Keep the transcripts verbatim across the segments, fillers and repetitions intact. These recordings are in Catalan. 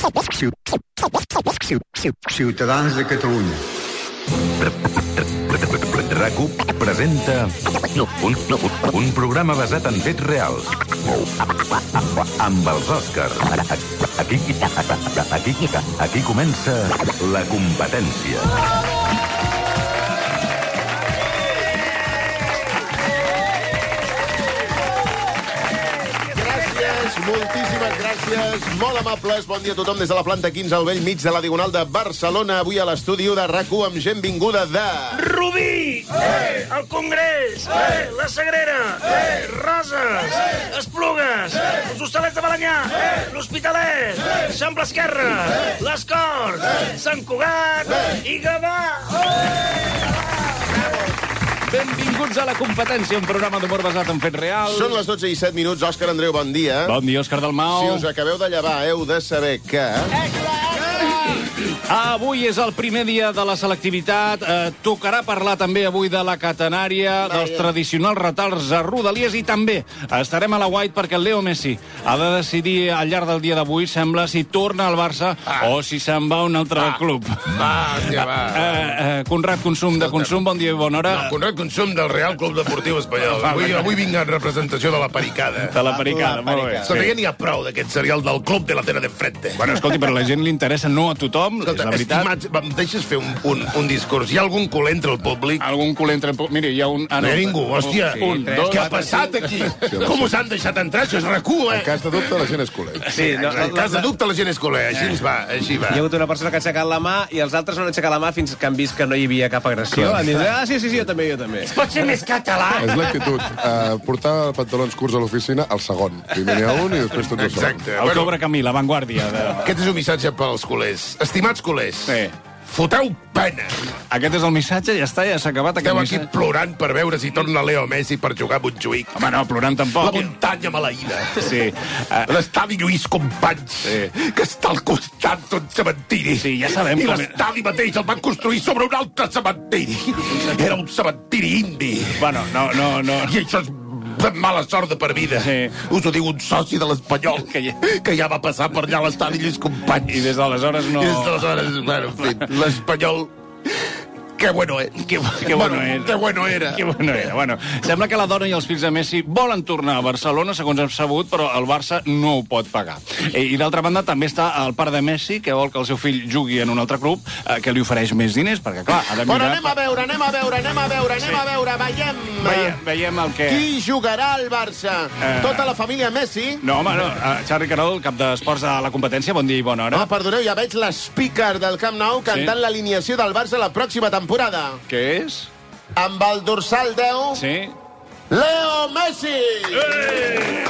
Ciutadans de Catalunya. RAC1 presenta un, un programa basat en fets reals. Amb els Oscars. Aquí, aquí, aquí comença la competència. Moltíssimes gràcies, molt amables. Bon dia a tothom des de la planta quinze al vell mig de la Diagonal de Barcelona. Avui a l'estudi de RAC1 amb gent vinguda de... Rubí! Eh! El Congrés! Eh! La Sagrera! Eh! Roses! Eh! Esplugues! Eh! Els Hostalets de Balanyà! Eh! L'Hospitalet! Eh! Eixample Esquerra! Eh! Les Corts! Eh! Sant Cugat! Eh! I Gavà! Benvinguts a La Competència, un programa d'humor basat en fets reals. Són les dotze i set minuts. Òscar Andreu, bon dia. Bon dia, Òscar Dalmau. Si us acabeu de llevar, heu de saber que... Extra, extra! Avui és el primer dia de la selectivitat. Eh, tocarà parlar també avui de la catenària, dels tradicionals retards a Rodalies, i també estarem a la White perquè el Leo Messi ha de decidir al llarg del dia d'avui, sembla, si torna al Barça ah. o si se'n va a un altre ah. club. Va, ja va. Eh, eh, Conrad Consum de Consum, bon dia i bona hora. No, Conrad Consum del Real Club Deportiu Espanyol. Avui, avui vinc en representació de la Pericada. De la Pericada, la molt bé. Escolta, ja n'hi ha prou d'aquest serial del Club de la Tena de Frente. Bueno, escolti, però a la gent li interessa, no a tothom, Escolta, és la veritat. Estimats, em deixes fer un, un, un discurs? Hi ha algun culer entre el públic? Algun culer entre el públic? Mira, hi ha un... Ah, no, no hi ha ningú, hòstia. Sí, un, dos, Què ha passat aquí? Com us han deixat entrar? Això és RAC1, eh? En cas de dubte, la gent és culer. Sí, no, en cas de dubte, la gent és culer. Així ens va, així va. Hi ha hagut una persona que ha aixecat la mà i els altres no han aixecat la mà fins que han vist que no hi havia cap agressió. Han dit, ah, sí, sí, sí, jo també, jo també. Pot ser més català? És l'actitud. Uh, portar pantalons curts a l'oficina, el segon. Primer n'hi ha un i després tots els Exacte. El bueno, Cobra Camí, l'avantguàrdia. De... Aquest és un missatge pels culers. Estimats culers, sí. Foteu pena. Aquest és el missatge, ja està, ja s'ha acabat aquest Esteu missatge. aquí plorant per veure si torna Leo Messi per jugar a Montjuïc. Home, no, plorant tampoc. La muntanya maleïda. Sí. Uh... L'estadi Lluís Companys, sí. que està al costat d'un cementiri. Sí, ja sabem I com... l'estadi mateix el van construir sobre un altre cementiri. Era un cementiri indi. Bueno, no, no, no. I això és mala sort de per vida. Sí. Us ho diu un soci de l'Espanyol, que, ja... que ja va passar per allà a l'estadi Lluís Companys. I des d'aleshores no... I des d'aleshores, bueno, en fi, l'Espanyol... Que bueno era. Que, que bueno, bueno era. Que bueno era. Que bueno era. Bueno, sembla que la dona i els fills de Messi volen tornar a Barcelona, segons hem sabut, però el Barça no ho pot pagar. I, i d'altra banda, també està el pare de Messi, que vol que el seu fill jugui en un altre club, eh, que li ofereix més diners, perquè, clar, ha de mirar... Però anem a veure, anem a veure, anem a veure, anem sí. a veure, veiem... Veiem, veiem el que... Qui jugarà al Barça? Eh... Tota la família Messi? No, home, no. Uh, Xavi Carol, cap d'esports de la competència, bon dia i bona hora. Ah, perdoneu, ja veig l'speaker del Camp Nou cantant sí. l'alineació del Barça la pròxima temporada. Què és? Amb el dorsal deu... Sí. Leo Messi! Ei!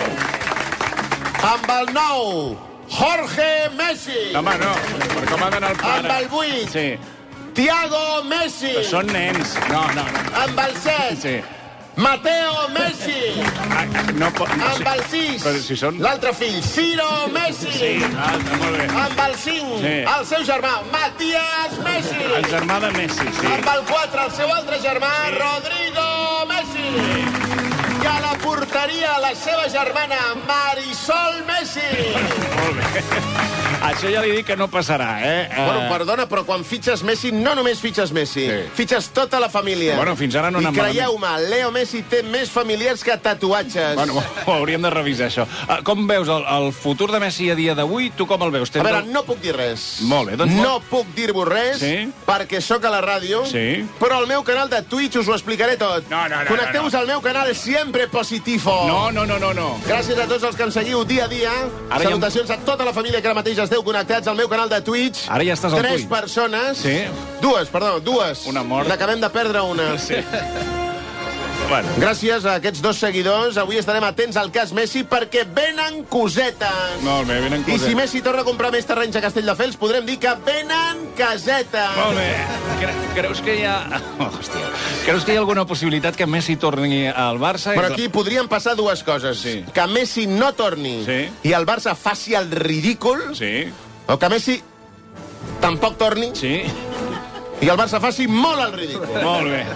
Amb el nou... Jorge Messi! Home, no. Per com ha d'anar el pare? Amb el vuit... Sí. Thiago Messi! Però són nens. No, no, no. Amb el set... Sí. Mateo Messi! Ah, no pot... No, amb el sis... Però si són... L'altre fill, Ciro Messi! Sí, ah, molt bé. Amb el cinc, sí. el seu germà, Matías Messi! El germà de Messi, sí. Amb el quatre, el seu altre germà, sí. Rodrigo Messi! Sí. I a la porteria, la seva germana, Marisol Messi! Molt bé. Això ja li dic que no passarà, eh? Bueno, perdona, però quan fitxes Messi, no només fitxes Messi, sí. fitxes tota la família. Bueno, fins ara no I anem creieu-me, Leo Messi té més familiars que tatuatges. Bueno, ho hauríem de revisar, això. Com veus el, el futur de Messi a dia d'avui? Tu com el veus? A veure, no puc dir res. Molt bé, doncs... No puc dir-vos res, sí? perquè sóc a la ràdio, sí? però al meu canal de Twitch us ho explicaré tot. No, no, no. Connecteu-vos no, no. al meu canal Siempre Positivo. No, no, no, no, no. Gràcies a tots els que em seguiu dia a dia. Ara salutacions ja... a tota la família que ara mateix esteu connectats al meu canal de Twitch. Ara ja estàs al Tres Twitch. persones. Sí. Dues, perdó, dues. Una mort. N'acabem de perdre una. Sí. Bueno. Gràcies a aquests dos seguidors. Avui estarem atents al cas Messi perquè venen cosetes. Molt bé, venen cosetes. I si Messi torna a comprar més terrenys a Castelldefels, podrem dir que venen casetes. Molt bé. Cre creus que hi ha... Oh, hòstia. Creus que hi ha alguna possibilitat que Messi torni al Barça? Però aquí podrien passar dues coses. Sí. Que Messi no torni sí. i el Barça faci el ridícul. Sí. O que Messi tampoc torni sí. i el Barça faci molt el ridícul. Molt bé.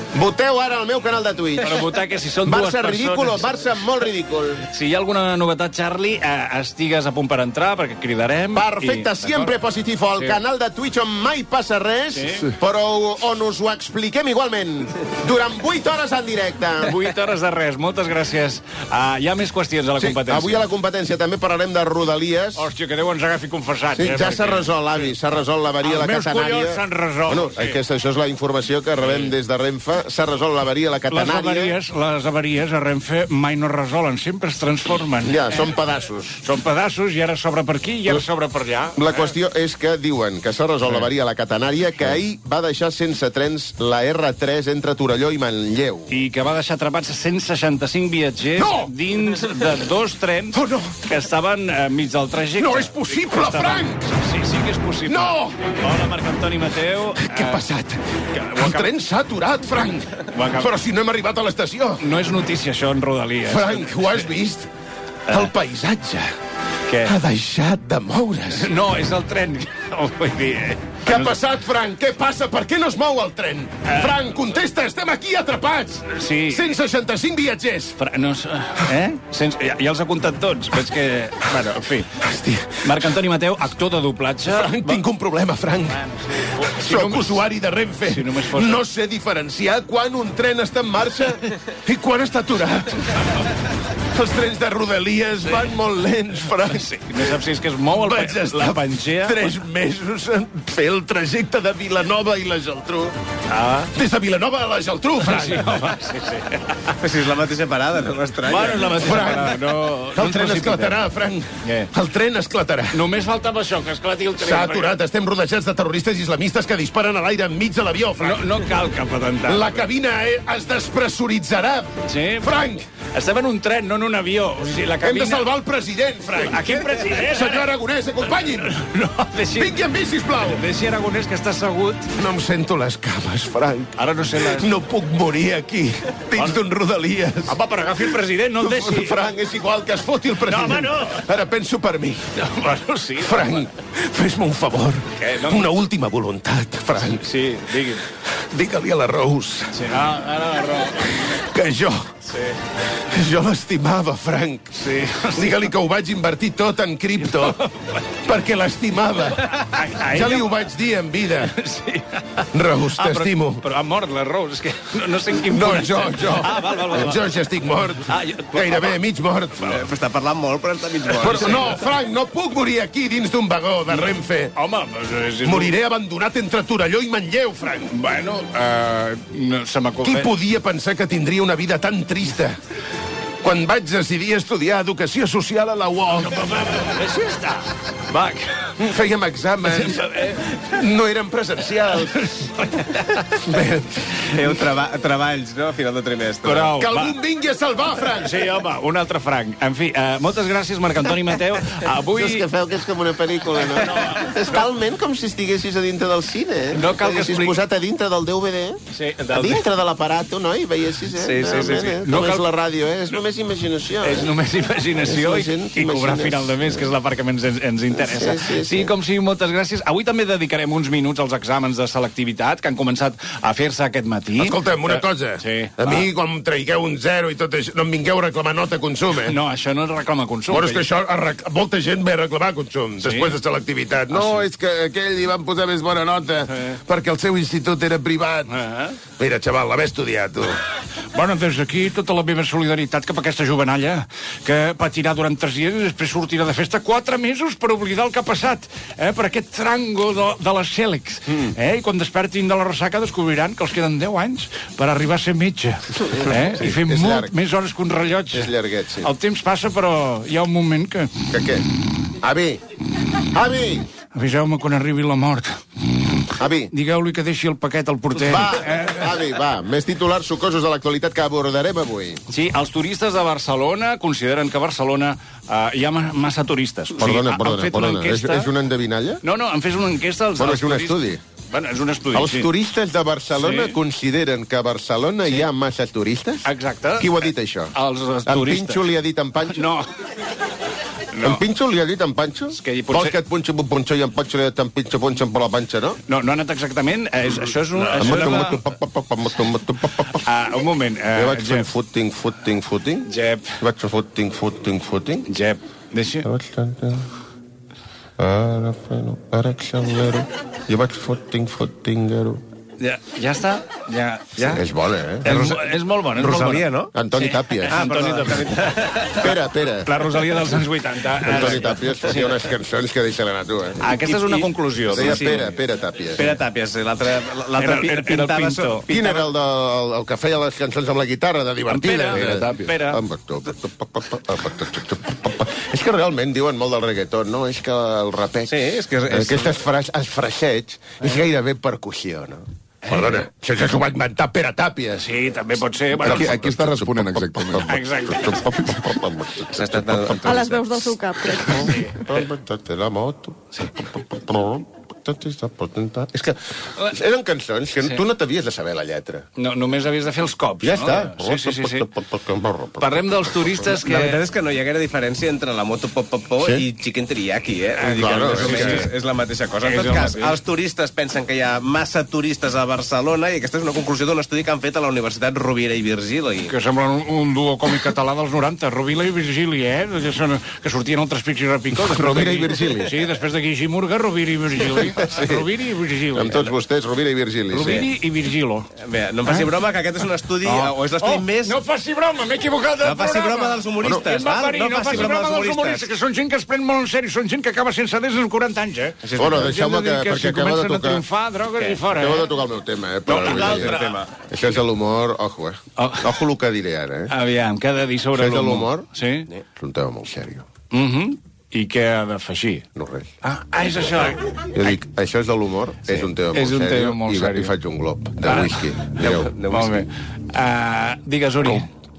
Voteu ara al meu canal de Twitch. Per votar que si són dues Barça persones... ridículo, Barça molt ridícul. Si hi ha alguna novetat, Charlie, eh, estigues a punt per entrar, perquè cridarem. Perfecte, i... siempre positivo. El Sí. canal de Twitch on mai passa res, Sí. però on us ho expliquem igualment. Durant vuit hores en directe. vuit hores de res, moltes gràcies. Uh, hi ha més qüestions a la Sí, competència. avui a la competència també parlarem de Rodalies. Hòstia, que Déu ens agafi confessats. Sí, eh, ja s'ha perquè- resolt, avi, s'ha resolt l'averia a la Els meus catenària. collons s'han resolt, Bueno, sí. aquesta, això és la informació que rebem des de Renfe. S'ha resolt l'averia a la Les catenària. avaries, les avaries a Renfe mai no es resolen, sempre es transformen. Ja, són pedaços. Són pedaços i ara s'obre per aquí i ara s'obre per allà. La qüestió és que diuen que s'ha resolt l'averia a la catenària, que ahir va deixar sense trens la erre tres entre Torelló i Manlleu. I que va deixar atrapats cent seixanta-cinc viatgers No! dins de dos trens Oh, no! que estaven eh, mig del trajecte. No és possible, Que estaven- Frank! Sí, sí que és possible. No! Hola, Marc Antoni Mateu. Què ha Eh, passat? que ho El acab- tren s'ha aturat, Frank. Ho acab- Però si no hem arribat a l'estació. No és notícia, això, en Rodalies. Frank, ho has vist? El paisatge Què? ha deixat de moure's. No, és el tren. Vull dir... eh, Què ha passat, Frank? Què passa? Per què no es mou el tren? Frank, contesta, estem aquí atrapats. Sí. cent seixanta-cinc viatgers. Fra- No, s- eh? Sense, ja, ja els ha comptat tots. Veig que... Bueno, en fi. Hòstia. Marc Antoni Mateu, actor de doblatge. Frank, tinc un problema, Frank. Si Soc només- usuari de Renfe. si només fos- No sé diferenciar quan un tren està en marxa i quan està aturat. Els trens de Rodalies van molt lents, Frank. Sí, no saps si és que es mou el, Vaig pa- estar la pangea. tres mesos en fer el trajecte de Vilanova i la Geltrú. Ah. Des de Vilanova a la Geltrú, Frank. Sí, home, sí, sí. Però si és la mateixa parada, no m'estranya. Bueno, és la mateixa Frank, parada. No, no el ens tren precipitem. esclatarà, Frank. Què? El tren esclatarà. Només faltava això, que esclati el tren. S'ha aturat. Estem rodejats de terroristes islamistes que disparen a l'aire enmig de l'avió, No, Frank. no cal cap atentat. La cabina eh, es despressuritzarà. Sí? Frank, Estem en un tren, no en un avió. O sigui, la hem cabina... de salvar el president, Frank. A quin president? Senyor Aragonès, acompanyi'm. No, deixi... Vingui amb mi, sisplau. Deixi Aragonès, que està assegut. No em sento les cames, Frank. Ara no sé les... No puc morir aquí, dins d'un Rodalies. Home, però agafi el president, no el deixi. Frank, és igual que es foti el president. No, home, no. Ara penso per mi. No, bueno, sí. Frank, fes-me un favor. Què, no? Una última voluntat, Frank. Sí, digui'm. Digue-li a la Rose Sí. Ah, ara la raó. que jo... Sí. Jo l'estimava, Frank. Sí. Digue-li que ho vaig invertir tot en cripto, perquè l'estimava. A, a Ja li ella- ho vaig dir en vida. Sí. Rose, Ah, però, t'estimo. però ha mort la Rose, és que no, no sé en quin No, punt jo, estem. jo. Ah, val, val, val. val. Jo ja estic mort. Ah, jo- Gairebé mig mort. Eh, Però està parlant molt, però està mig mort. Però no, Frank, no puc morir aquí dins d'un vagó de Renfe. Home, doncs és... és Moriré abandonat entre Torelló i Manlleu, Frank. Bueno, uh, no se m'acut. Qui podia pensar que tindria una vida tan trista? Quan vaig decidir estudiar educació social a la U O C, Així està. Va, que- fèiem exàmens, no eren presencials. Bé, Feu treba treballs, no?, a final de trimestre. Prou, que va. algú em vingui a salvar, Frank. Sí, home, un altre franc. En fi, uh, moltes gràcies, Marc Antoni Mateu. Avui... Això és que feu que és com una pel·lícula, no? no, no. És talment com si estiguessis a dintre del cine, eh? No cal que Haguessis expliqui- posat a dintre del D V D, Sí, del- a dintre de l'aparato, no? I veiessis, eh? Sí, sí, sí, Realment, sí. Eh? No No cal- és la ràdio, eh? És només imaginació. És Eh? només imaginació És i, la gent que i cobrar imagines. final de mes, que és la part que més ens, ens interessa. Sí, sí, sí. sí, com sigui, moltes gràcies. Avui també dedicarem uns minuts als exàmens de selectivitat que han començat a fer-se aquest matí. Escolta'm, una Eh, cosa. Sí, a va. mi, quan em traigueu un zero i tot això, no em vingueu a reclamar nota consum, eh? No, això no reclama consum. Bueno, és que això, a rec- molta gent ve a reclamar consum després de selectivitat. No, és que aquell li van posar més bona nota perquè el seu institut era privat. Ah. Mira, xaval, l'haver estudiat, tu. Bueno, des d'aquí tota la meva solidaritat cap a aquesta jovenalla que patirà durant tres dies i després sortirà de festa quatre mesos per oblidar el que ha passat, eh, per aquest trango de, de les Cèlex. Mm. Eh, I quan despertin de la ressaca descobriran que els queden deu anys per arribar a ser metge. Eh? Sí, I fer és molt llarg. més hores que un rellotge. És llarguet, sí. El temps passa, però hi ha un moment que... Que què? Avi! Avi! Aviseu-me quan arribi la mort. Avi! Digueu-li que deixi el paquet al porter. Va, Eh? avi, va. Més titulars sucosos de l'actualitat que abordarem avui. Sí, els turistes de Barcelona consideren que a Barcelona uh, hi ha ma massa turistes. Perdona, han perdona, fet una perdona. És, enquesta- és una endevinalla? No, no, han fet una enquesta... Als, Bueno, als és un turistes- estudi. Bueno, és un estudi, Els sí. turistes de Barcelona Sí. consideren que a Barcelona hi ha massa turistes? Exacte. Qui ho ha dit, això? Els, els En turistes. Pinxo li ha dit en Panxo? No. En Pinxo li ha dit en Panxo? que potser- Vols que et punxo un punxo i en Panxo li ha dit en Pinxo punxen per la panxa, no? No, no ha anat exactament. És, això és un... Això Moto, era... moto, pa, pa, pa, pa, moto, moto, pa, pa, pa. Ah, un moment. Jo Uh, vaig fer un Jep, footing, footing, footing. Jep, Vaig fer footing, footing, footing. Jep, deixa... Jo vaig tancar. Ara freno, ara accelero. Jo vaig footing, footingero. Ja, ja està? Ja, ja? És bona, eh? És, mo- és molt bona, és Rosalia, molt bona. no? Antoni Tàpies. Ah, Antoni Tàpies. Espera, espera. La Rosalia dels anys vuitanta. Antoni Tàpies feia unes cançons que deixa l'anar tu, eh? Aquesta és una I- i- conclusió. Deia Sí. Pere, Pere Tàpies. Pere Tàpies, l'altre l'altre Era- pi- era el pintava... pintor. so- Quin era el, de, el, el que feia les cançons amb la guitarra, de divertida? Pere, Pere Tàpies. Pere. És que realment diuen molt del reggaeton, no? És que el rapeig... Sí, és que és- Aquestes frases, els fraseigs, és gairebé percussió, no? Perdona, això ja s'ho va inventar Pere Tàpies. Sí, també pot ser. Bueno, Aquí, aquí està responent exactament. Exacte. S'ha estat... A les veus del seu cap, crec. La moto. És que eren cançons que tu no t'havies de saber la lletra. No, només havies de fer els cops, Ja no? està. Sí, sí, sí, sí. Parlem dels turistes que... La veritat és que no hi ha gaire diferència entre la moto pop pop pop Sí? i chicken teriyaki, eh? Ah, Vull dir que claro, més o és menys que- és, és la mateixa cosa. En És tot el cas, mateix. els turistes pensen que hi ha massa turistes a Barcelona i aquesta és una conclusió d'un estudi que han fet a la Universitat Rovira i Virgili. Que semblen un, un duo còmic català dels noranta, Rovira i Virgili, eh? Que, són, que sortien al Traspics i Repicó. Rovira i Virgili. Sí, després de Guixi Murga, Rovira i Virgili. Sí. Rovira i Virgili. Amb tots vostès, Rovira i Virgili. Rovira i Virgilo. Bé, no em faci broma, que aquest és un estudi, o és l'estudi més... No faci broma, m'he equivocat de No faci programa. broma dels humoristes, Bueno, val? parir, no, faci broma dels humoristes, que són gent que es pren molt en sèrio, són gent que acaba sense des en quaranta anys, eh? Bueno, deixeu-me que, que perquè si acaba de comencen a tocar... triomfar, drogues i fora, Acabo de eh? tocar el meu tema, eh? Però, No, vull dir, l'altre tema. Això és de l'humor, ojo, eh? Oh. Ojo el que diré ara, eh? Aviam, què ha de dir sobre Això és de l'humor? Sí? És un tema molt sèrio. Mhm. I què ha d'afegir? No res. Ah, ah, és això. Jo dic, això és de l'humor, és un tema molt és un sèrio, tema molt i, sèrio. i faig un glob de Ah. whisky. Mireu. De Molt bé. whisky. Uh, digues, Uri.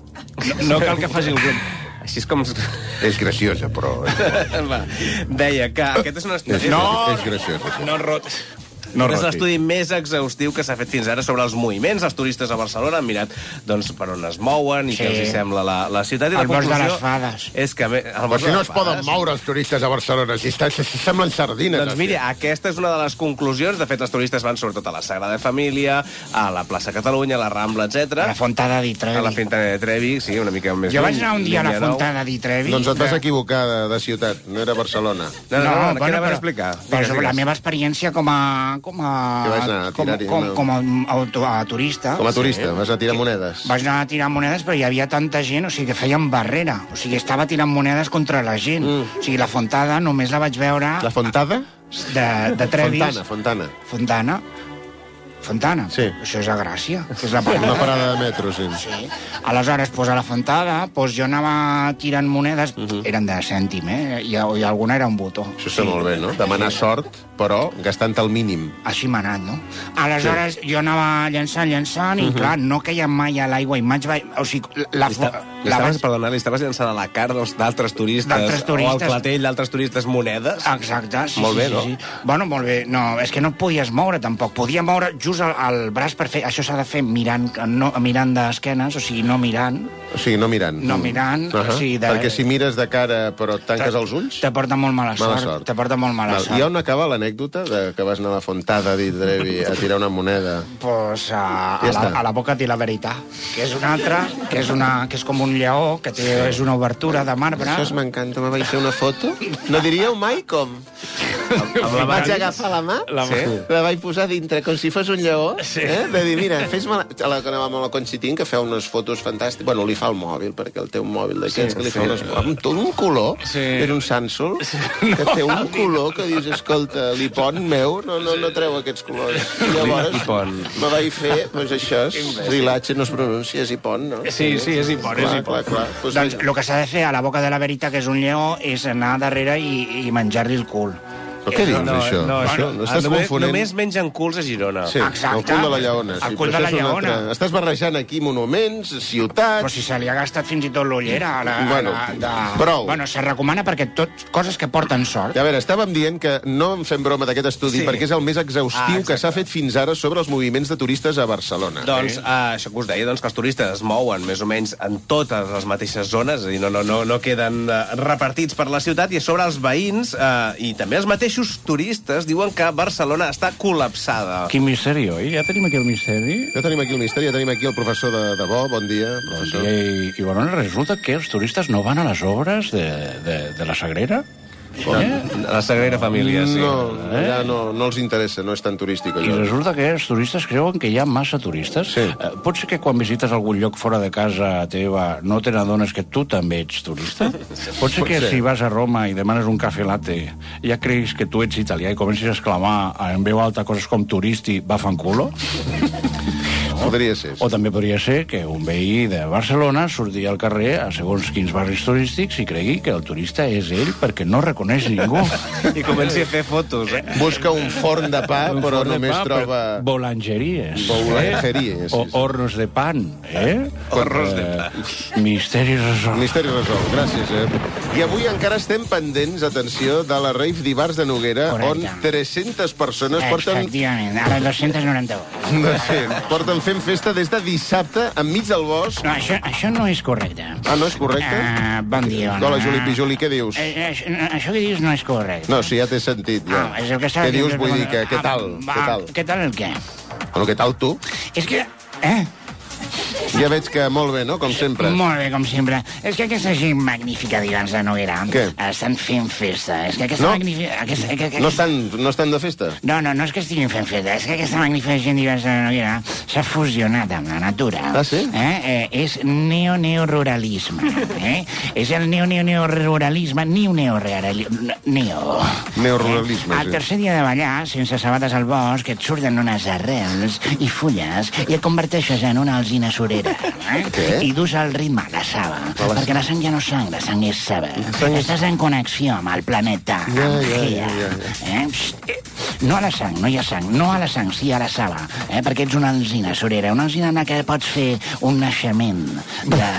No, no cal que faci el grup. Així és com... És graciosa, però... Va, deia que aquest és un estudi... És, No. és graciosa. Sí. No rot. No Aquest és roti. l'estudi més exhaustiu que s'ha fet fins ara sobre els moviments dels turistes a Barcelona. Han mirat doncs, per on es mouen i Sí. què els hi sembla la, la ciutat. I la El bosc de conclusió les fades. És que... El Però bosc si de no les es poden fades. moure els turistes a Barcelona, si, estan, si semblen sardines. Doncs miri, aquesta és una de les conclusions. De fet, els turistes van sobretot a la Sagrada Família, a la plaça Catalunya, a la Rambla, etcètera. A la Fontada di Trevi. A la Fontana de Trevi, sí, una mica més... Jo vaig lluny, anar un dia a la línia nou. Fontada di Trevi. Doncs et vas equivocar de, de ciutat, no era Barcelona. No, no, no, no, què bueno, anaves a però- explicar? Però Digues, sobre la digues. meva experiència com a... Com a, Que vas anar a com, tirar-hi com, una- com a, auto, a turista. Com a turista, vas a tirar monedes. Vaig anar a tirar monedes, però hi havia tanta gent, o sigui, que feien barrera. O sigui, estava tirant monedes contra la gent. Mm. O sigui, la Fontada només la vaig veure La Fontada? de, de Trevis. Fontana, Fontana. Fontana. Fontana? Sí. Això és a Gràcia, que és la Una parada. parada de metro, sí. Sí. Aleshores, pues, a la Fontada, pues, jo anava tirant monedes, uh -huh. eren de cèntim, eh? I, I alguna era un botó. Això està molt bé, no? Demanar sort, però gastant el mínim. Així m'ha anat, no? Aleshores, sí. jo anava llançant, llançant, i, uh -huh. clar, no queia mai a l'aigua, i maig vaig... O sigui, la... Li, la, esta, li la estaves, vaig... perdona, li estaves llançant a la cara dels- d'altres turistes, D'altres turistes. o al clatell d'altres turistes monedes? Exacte, sí, Molt sí, bé, sí, no? sí. Bueno, molt bé. No, és que no et podies moure, tampoc. Podia moure just el, el braç per fer... Això s'ha de fer mirant, no, mirant d'esquenes, o sigui, no mirant. O sigui, no mirant. No mirant, Uh -huh. o sigui, de- Perquè si mires de cara però et tanques els ulls... Te porta molt mala sort. Mala sort. Te porta molt mala Val. sort. I on acaba l'anècdota de que vas anar a la Fontada di Trevi a tirar una moneda? Pues a, Ja a, la, està. a la boca té la veritat, que és una altra, que és, una, que és com un lleó, que té, és una obertura de marbre. Això m'encanta, me vaig fer una foto. No diríeu mai com? Amb la Vaig mà. agafar la mà, La mà. sí? La vaig posar dintre, com si fos un lleó, sí. eh? De dir, mira, fes-me la... A la que anàvem a la Conchitín, que feu unes fotos fantàstiques. Bueno, li fa el mòbil, perquè el té un mòbil d'aquests, sí, que li fa unes... Amb tot un color, Sí. és un Samsung, que té un color que dius, escolta, l'Ipon meu no, no, no treu aquests colors. I llavors Ipon. me vaig fer, doncs això, Rilatge no es pronuncia, és Ipon, no? Sí, sí, és Ipon, és Clar, Ipon. clar, clar. Pues Doncs mira. el que s'ha de fer a la boca de la veritat, que és un lleó, és anar darrere i, i menjar-li el cul. Però què dius, No, això? no, això no, estàs només, confonent... només mengen culs a Girona. Sí, el cul de la Lleona. El Sí, cul però de la això és un Lleona. altre- Estàs barrejant aquí monuments, ciutats... Però si se li ha gastat fins i tot l'ullera. La, Bueno, la, de... prou. Bueno, se recomana perquè tot coses que porten sort. A veure, estàvem dient que no en fem broma d'aquest estudi Sí. perquè és el més exhaustiu Ah, que s'ha fet fins ara sobre els moviments de turistes a Barcelona. Doncs eh, això que us deia, doncs, que els turistes es mouen més o menys en totes les mateixes zones, és a dir, no, no, no, no queden eh, repartits per la ciutat, i a sobre els veïns eh, i també els mateixos turistes diuen que Barcelona està col·lapsada. Quin misteri, oi? Ja tenim aquí el misteri. Ja tenim aquí el misteri, ja tenim aquí el professor de, de Bo. Bon dia, professor. I, i bueno, resulta que els turistes no van a les obres de, de, de la Sagrera? Eh? La Sagrera Família, sí. No, ja no, no els interessa, no és tan turístic I allò. resulta que els turistes creuen que hi ha massa turistes. Sí. Eh, pot ser que quan visites algun lloc fora de casa teva no te n'adones que tu també ets turista? Pot ser Pot que ser. si vas a Roma i demanes un cafè latte ja creguis que tu ets italià i comencis a exclamar en veu alta coses com turisti, va fanculo? Podria ser. O també podria ser que un veí de Barcelona surti al carrer a segons quins barris turístics i cregui que el turista és ell perquè no reconeix ningú. I comenci a fer fotos, eh? Busca un forn de pa, Un però forn de només pa, troba... però Boulangeries. Boulangeries, Eh? O sí, sí. hornos de pan, eh? Hornos de pan. Misteri resolt. Misteri resolt, gràcies, eh? I avui encara estem pendents, atenció, de la rave d'Ibars de Noguera, Correcte. on tres-centes persones porten... Efectivament, ara dos-cents noranta-un. No sé, porten fent festa des de dissabte, enmig del bosc. No, això, això no és correcte. Ah, no és correcte? Uh, bon dia, Ona. Hola, Juli Pijuli, què dius? Eh, eh, això, això que dius no és correcte. No, sí, ja t'he sentit, ja. Ah, és el que estava Què dius? dient, Vull dir que, què ah, tal? va, Què tal? Què tal el què? Bueno, què tal tu? És que... Eh? Ja veig que molt bé, no? Com sempre. Molt bé, com sempre. És que aquesta gent magnífica d'Ibars de Noguera Què? estan fent festa. És que aquesta No? magnífica... Aquesta, que, que, No estan, no estan de festa? No, no, no és que estiguin fent festa, és que aquesta magnífica gent d'Ibars de Noguera s'ha fusionat amb la natura. Ah, sí? Eh? Eh, és neo-neoruralisme. Eh? És el neo-neo-neoruralisme, neo-neoruralisme. Neo. Neoruralisme, Al sí. tercer dia de ballar, sense sabates al bosc, et surten unes arrels i fulles i et converteixes en una alzina surera. Eh? Què? I dus el ritme a la saba. la Perquè la sang ja no és sang, la sang és saba. sang és- Estàs en connexió amb el planeta. Ja, amb ja, Gaia. ja, ja. Eh? Psst, eh, no a la sang, no hi ha sang. No a la sang, sí a la saba. Eh? Perquè ets una alzina surera. Una alzina en la que pots fer un naixement de...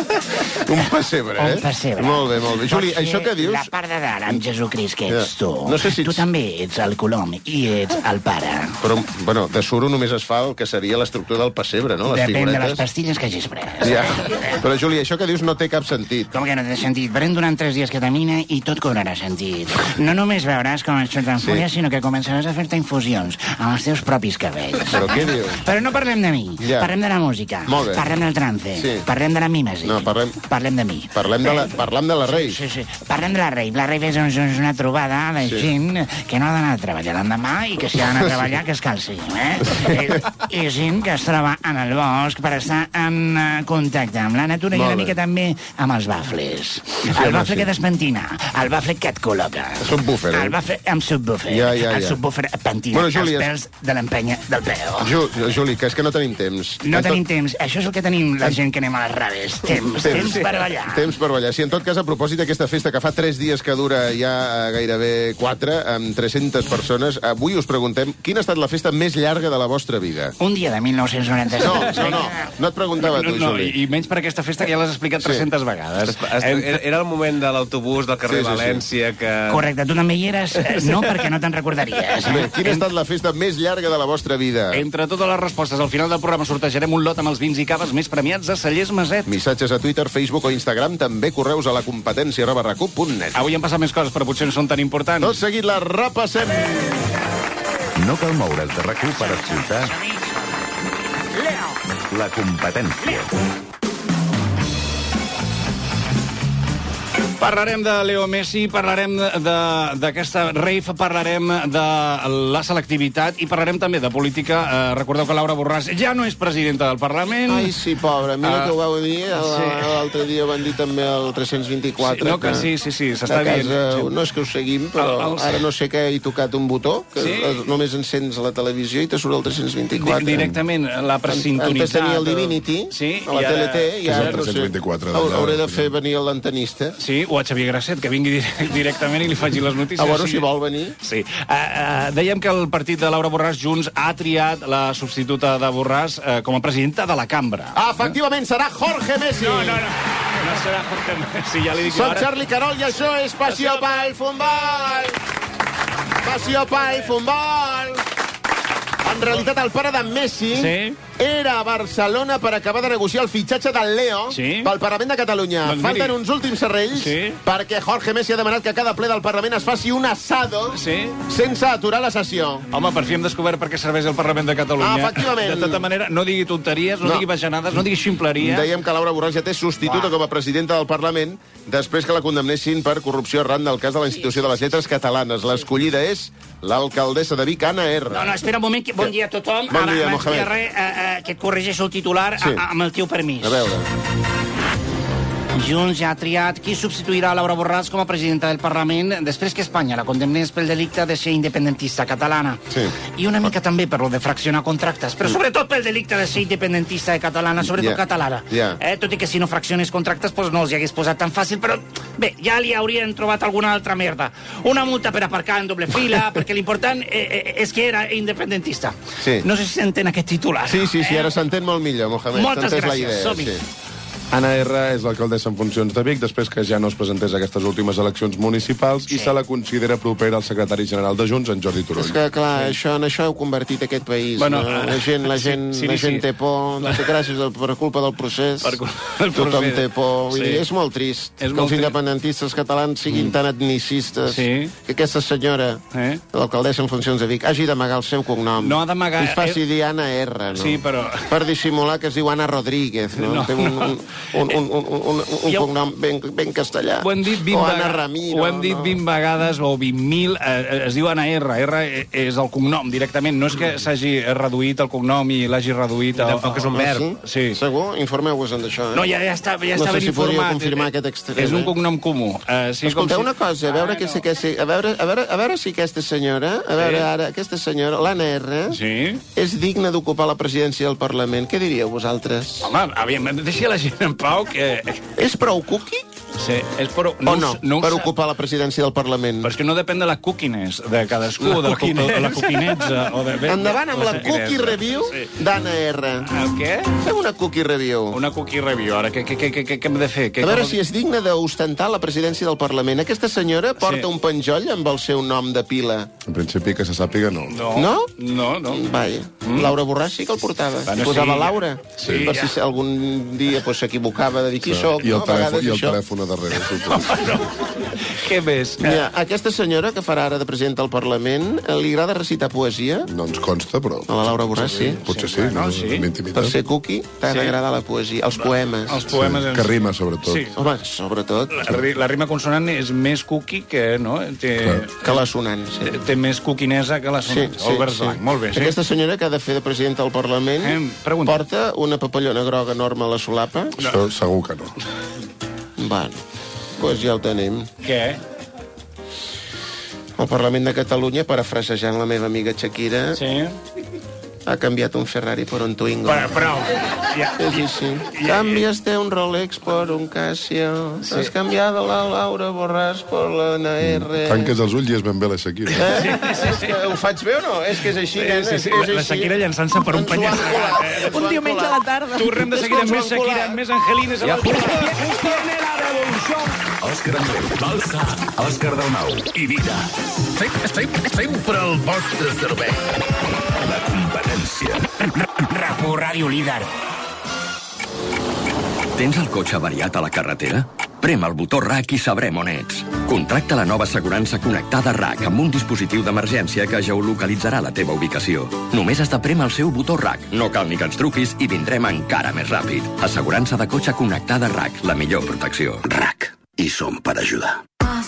Un pessebre, eh? Un pessebre. Molt bé, molt bé. Juli, Pots això fer que dius... La part de dalt amb Jesucrist, que Ja. ets tu. No sé si Tu ets- també ets el colom i ets el pare. Però, bueno, de suro només es fa el que seria l'estructura del pessebre, no? Les Depèn de les figuretes. pastilles que hagis pres. Ja. Però, Juli, això que dius no té cap sentit. Com que no té sentit? Pren durant tres dies ketamina i tot cobrarà sentit. No només veuràs com et surten Sí. fúries, sinó que començaràs a fer-te infusions amb els teus propis cabells. Però què dius? Però no parlem de mi, Ja. parlem de la música, Molt bé. parlem del trance, Sí. parlem de la mímesi, No, parlem- parlem de mi. Parlem de la, parlem de la rave. Sí, sí. Parlem de la rave. La rave és, un- és una trobada de Sí. gent que no ha d'anar a treballar l'endemà i que si ha d'anar a treballar que es calci. Eh? I, I gent que es troba en el bosc per estar en eh, contacte amb la natura i Molt una bé. mica també amb els bafles. Sí, el home, bafle sí. que despentina, el bafle que et col·loca. Subwoofer, eh? El bafle amb subwoofer. Ja, ja, El ja. subwoofer et pentina Bueno, Juli, els es- pèls de l'empenya del peu. Ju, Juli, que és que no tenim temps. No En tenim tot- temps. Això és el que tenim la gent que anem a les raves. Temps, temps per ballar. Temps per ballar. Si en tot cas, a propòsit d'aquesta festa que fa tres dies que dura ja eh, gairebé quatre, amb tres-centes persones, avui us preguntem quina ha estat la festa més llarga de la vostra vida? Un dia de mil nou-cents noranta-sis. No, no, no. No et preguntava No, tu, no, Juli. i, i menys per aquesta festa que ja l'has explicat Sí. tres-centes vegades. Era era el moment de l'autobús del carrer Sí, sí, sí. València que... Correcte, tu també hi eres? Eh, No, perquè no te'n recordaries. Bé, quina ha estat la festa més llarga de la vostra vida? Entre totes les respostes, al final del programa sortejarem un lot amb els vins i caves més premiats a Cellers Maset. Missatges a Twitter, Facebook o Instagram, també correus a la competència arroba racu punt net. Avui han passat més coses, però potser no són tan importants. Tot seguit la repassem. No cal moure's de RAC u per escoltar la competència. Parlarem de Leo Messi, parlarem de- d'aquesta rave, parlarem de la selectivitat i parlarem també de política. Eh, recordeu que Laura Borràs ja no és presidenta del Parlament. Ai, sí, pobra, mira Ah, que ho vau dir. sí. L'altre dia van dir també el tres-cents vint-i-quatre. Sí, no, que sí, sí, sí, s'està a casa, dient. No és que ho seguim, però El- els- ara no sé què he tocat un botó, que Sí? es- només encens la televisió i te surt el tres-cents vint-i-quatre. Di- directament, la Antes presintonitzat. tenia el Divinity, Sí, a la i ara- T L T, i és el ara, no sé, tres-cents vint-i-quatre hauré d'allò. de fer venir l'antenista. Sí, o a Xavier Grasset, que vingui direct, directament i li faci les notícies. A veure sí. si vol venir. Sí. Uh, uh, dèiem que el partit de Laura Borràs Junts ha triat la substituta de Borràs uh, com a presidenta de la cambra. Ah, efectivament, serà Jorge Messi. No, no, no. No serà Jorge Messi, ja li dic Soc ara. Charlie Carol i això és Passió pel Futbol. Passió pel Futbol. En realitat, el pare de Messi sí. era a Barcelona per acabar de negociar el fitxatge del Leo sí. pel Parlament de Catalunya. Doncs Falten miri. uns últims serrells sí. perquè Jorge Messi ha demanat que cada ple del Parlament es faci un asado sí. sense aturar la sessió. Home, per fi hem descobert per què serveix el Parlament de Catalunya. Ah, efectivament. De tota manera, no digui tonteries, no, no. digui bajanades, no digui ximpleria. Dèiem que Laura Borràs ja té substituta com a presidenta del Parlament després que la condemnessin per corrupció arran del cas de la Institució de les Lletres Catalanes. L'escollida és l'alcaldessa de Vic, Anna R. No, no, espera un moment. Que... Bon dia a tothom. Bon dia, abans Mohamed. que res, eh, eh, que et corregeixo el titular sí. a, amb el teu permís. A veure... Junts ja ha triat qui substituirà Laura Borràs com a presidenta del Parlament després que Espanya la condemnés pel delicte de ser independentista catalana. Sí. I una mica també per lo de fraccionar contractes, però sobretot pel delicte de ser independentista de catalana, sobretot yeah. catalana. Yeah. Eh, tot i que si no fracciones contractes pues no els hi hagués posat tan fàcil, però bé, ja li haurien trobat alguna altra merda. Una multa per aparcar en doble fila, perquè l'important eh, és que era independentista. Sí. No sé si s'entén aquest titular. Sí, sí, sí, eh? ara s'entén molt millor, Mohamed. Moltes S'entès gràcies, la idea, som-hi. sí. Anna R. és l'alcaldessa en funcions de Vic després que ja no es presentés a aquestes últimes eleccions municipals sí. i se la considera propera al secretari general de Junts, en Jordi Turull. És que, clar, sí. això, en això heu convertit aquest país. Bueno, no? La gent, la gent, sí, sí, la sí. gent té por, la... gràcies a, per culpa del procés. Per culpa del Tothom procés. té por. Vull Sí. dir, és molt trist És que molt els trist. independentistes catalans siguin mm. tan etnicistes Sí. que aquesta senyora, Eh? l'alcaldessa en funcions de Vic, hagi d'amagar el seu cognom. No ha d'amagar- I es faci dir Anna R, no? Sí, però- Per dissimular que es diu Anna Rodríguez, no? No, Té un, no. un, un, un, un, un, un Ja ho- cognom ben, ben castellà. Ho hem dit vint, o Anna vega- Ramiro. ho hem dit no? vint vegades o vint mil. Eh, es diu Anna R. R és el cognom directament. No és que s'hagi reduït el cognom i l'hagi reduït... I tampoc és un verb. Ah, sí? Sí. Segur? Informeu-vos d'això, eh? No, ja, ja està, ja No està sé ben si podríeu informat. confirmar aquest extrem. És un eh? cognom comú. Uh, sí, Escolteu com si... una cosa, a veure, Ah, que, no. si, que, si, a, veure, a, veure, a veure si aquesta senyora, a veure Sí. ara, aquesta senyora, l'Anna R, Sí? és digna d'ocupar la presidència del Parlament. Què diríeu vosaltres? Home, aviam, deixi la gent en pau, que... És prou cookie Sí, és per... o no, ho- no ho per sé. ocupar la presidència del Parlament? Però és que no depèn de la cookiness de cadascú, La de la, cu- cookiness. de la cookinetza. O de... Endavant amb la cookie review Sí. d'Anna R. El què? Fem una cookie review. Una cookie review. Ara, què, què, què, què, què hem de fer? Què, A veure com- si és digna d'ostentar la presidència del Parlament. Aquesta senyora porta Sí. un penjoll amb el seu nom de pila. En principi, que se sàpiga, no. No? No? No, no. Vaja, mm. Laura Borràs sí que el portava. Bueno, Hi posava sí, Laura. sí, per ja. si algun dia pues, s'equivocava de dir qui Sí. soc. I el no? A telèfon, vegades i el això. telèfon a darrere. suposo. Què més? Mira, aquesta senyora que farà ara de presidenta del Parlament, eh, li agrada recitar poesia? No ens consta, però... A la Laura Borràs, sí. Potser sí, no, no, sí. m'intimida. Per ser cookie, t'ha Sí. d'agradar la poesia. Els poemes. Els poemes... Que rima, sobretot. Sí. Home, sobretot, La, ri- la rima consonant és més cookie que... No? Té, Clar. que la sonant. Sí. té, té més cookinesa que la Sí, sonant. sí, el vers sí. blanc. Molt bé, sí. Aquesta senyora que ha de fer de presidenta del Parlament Eh, pregunta. porta una papallona groga enorme a la solapa? Això segur que no. Bueno, doncs ja ho tenim. Què? El Parlament de Catalunya, parafrasejant la meva amiga Shakira, Sí? ha canviat un Ferrari per un Twingo. Però, però ja, És així. Canviaste un Rolex por un Casio. Sí. Has canviado la Laura Borràs por la N R. Tanques els ulls i és ben bé la Shakira. Eh? És que ho faig bé o no? És que és així, nena, sí, és, sí, és la, la així. Shakira llançant-se per un Ens ho han penya. colat, Eh, ens ho Un han diumenge a colat. la tarda. Tornem de És seguida que amb ens més ho han Shakira, colat. amb més Angelines. Ja, Òscar Andreu, Balsa, Òscar Dalmau i Vida. Sempre el vostre servei. La competència. RAC1 Ràdio Líder. Tens el cotxe avariat a la carretera? Prem el botó R A C i sabrem on ets. Contracta la nova assegurança connectada R A C amb un dispositiu d'emergència que geolocalitzarà la teva ubicació. Només has de prémer el seu botó R A C. No cal ni que ens truquis i vindrem encara més ràpid. Assegurança de cotxe connectada R A C. La millor protecció. R A C. I som per ajudar.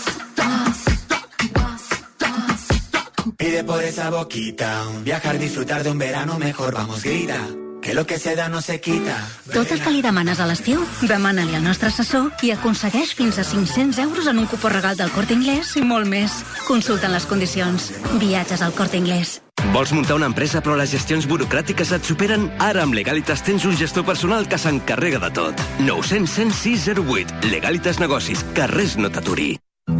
Pide por esa boquita, viajar, disfrutar de un verano mejor, vamos, grita, que lo que se da no se quita. Tot el que li demanes a l'estiu, demana-li al nostre assessor i aconsegueix fins a cinc-cents euros en un cupó regal del Corte Inglés i molt més. Consulten les condicions. Viatges al Corte Inglés. Vols muntar una empresa però les gestions burocràtiques et superen? Ara amb Legalitas tens un gestor personal que s'encarrega de tot. nou cents, cent sis, zero vuit. Legalitas Negocis, que res no t'aturi.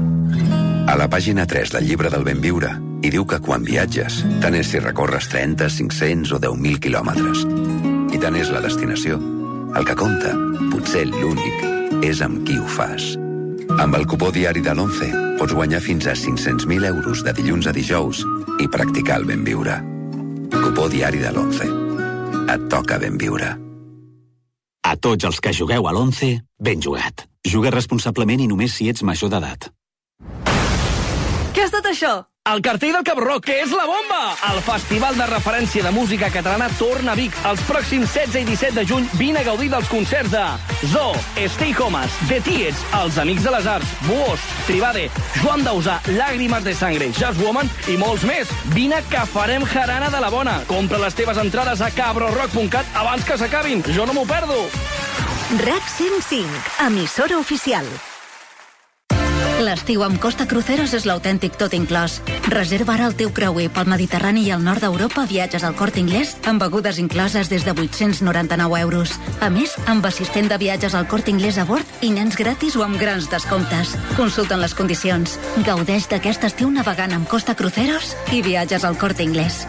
A la pàgina tres del llibre del ben viure hi diu que quan viatges, tant és si recorres trenta, cinc-cents o deu mil quilòmetres. I tant és la destinació. El que compta, potser l'únic, és amb qui ho fas. Amb el cupó diari de l'Once pots guanyar fins a cinc-cents mil euros de dilluns a dijous i practicar el ben viure. Cupó diari de l'Once. Et toca ben viure. A tots els que jugueu a l'Once, ben jugat. Juga responsablement i només si ets major d'edat. Què és tot això? El cartell del Cap Rock, que és la bomba! El festival de referència de música catalana torna a Vic. Els pròxims setze i disset de juny vine a gaudir dels concerts de Zoo, Stay Homes, The Tiets, Els Amics de les Arts, Buós, Tribade, Joan Dausà, Làgrimes de Sangre, Jazz Woman i molts més. Vine que farem jarana de la bona. Compra les teves entrades a cabrorock punt cat abans que s'acabin. Jo no m'ho perdo. RAC cent cinc, emissora oficial. L'estiu amb Costa Cruceros és l'autèntic tot inclòs. Reserva ara el teu creuer pel Mediterrani i al nord d'Europa, viatges al Corte Inglés, amb begudes incloses des de vuit-cents noranta-nou euros. A més, amb assistent de viatges al Corte Inglés a bord i nens gratis o amb grans descomptes. Consulten les condicions. Gaudeix d'aquest estiu navegant amb Costa Cruceros i viatges al Corte Inglés.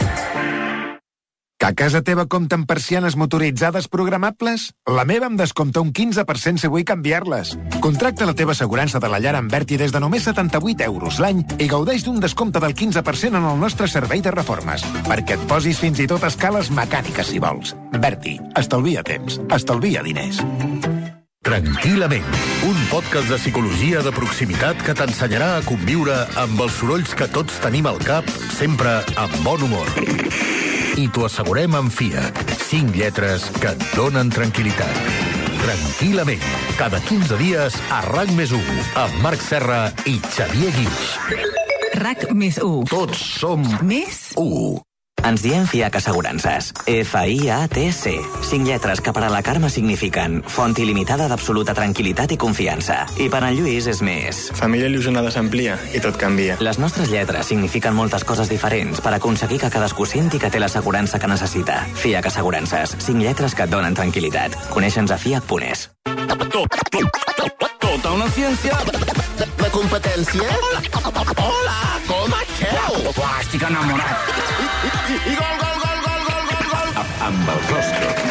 Que a casa teva compten persianes motoritzades programables? La meva em descompta un quinze per cent si vull canviar-les. Contracta la teva assegurança de la llar amb Berti des de només setanta-vuit euros l'any i gaudeix d'un descompte del quinze per cent en el nostre servei de reformes, perquè et posis fins i tot a escales mecàniques si vols. Berti, estalvia temps, estalvia diners. Tranquil·lament, un podcast de psicologia de proximitat que t'ensenyarà a conviure amb els sorolls que tots tenim al cap, sempre amb bon humor. I t'ho assegurem amb F I A. Cinc lletres que et donen tranquil·litat. Tranquil·lament, cada quinze dies a RAC més u, amb Marc Serra i Xavier Guix. RAC més u. Tots som més u. Ens diem F I A C Assegurances. F I A T C. Cinc lletres que per a la Carme signifiquen font il·limitada d'absoluta tranquil·litat i confiança. I per en Lluís és més. Família il·lusionada s'amplia i tot canvia. Les nostres lletres signifiquen moltes coses diferents per aconseguir que cadascú senti que té l'assegurança que necessita. F I A C Assegurances. Cinc lletres que et donen tranquil·litat. Coneixe'ns a fiac punt es. Tota una ciència. La competència? Hola, hola, com esteu? Estic enamorat. I, i, i gol, gol, gol, gol, gol, gol, gol. Amb els Oscars.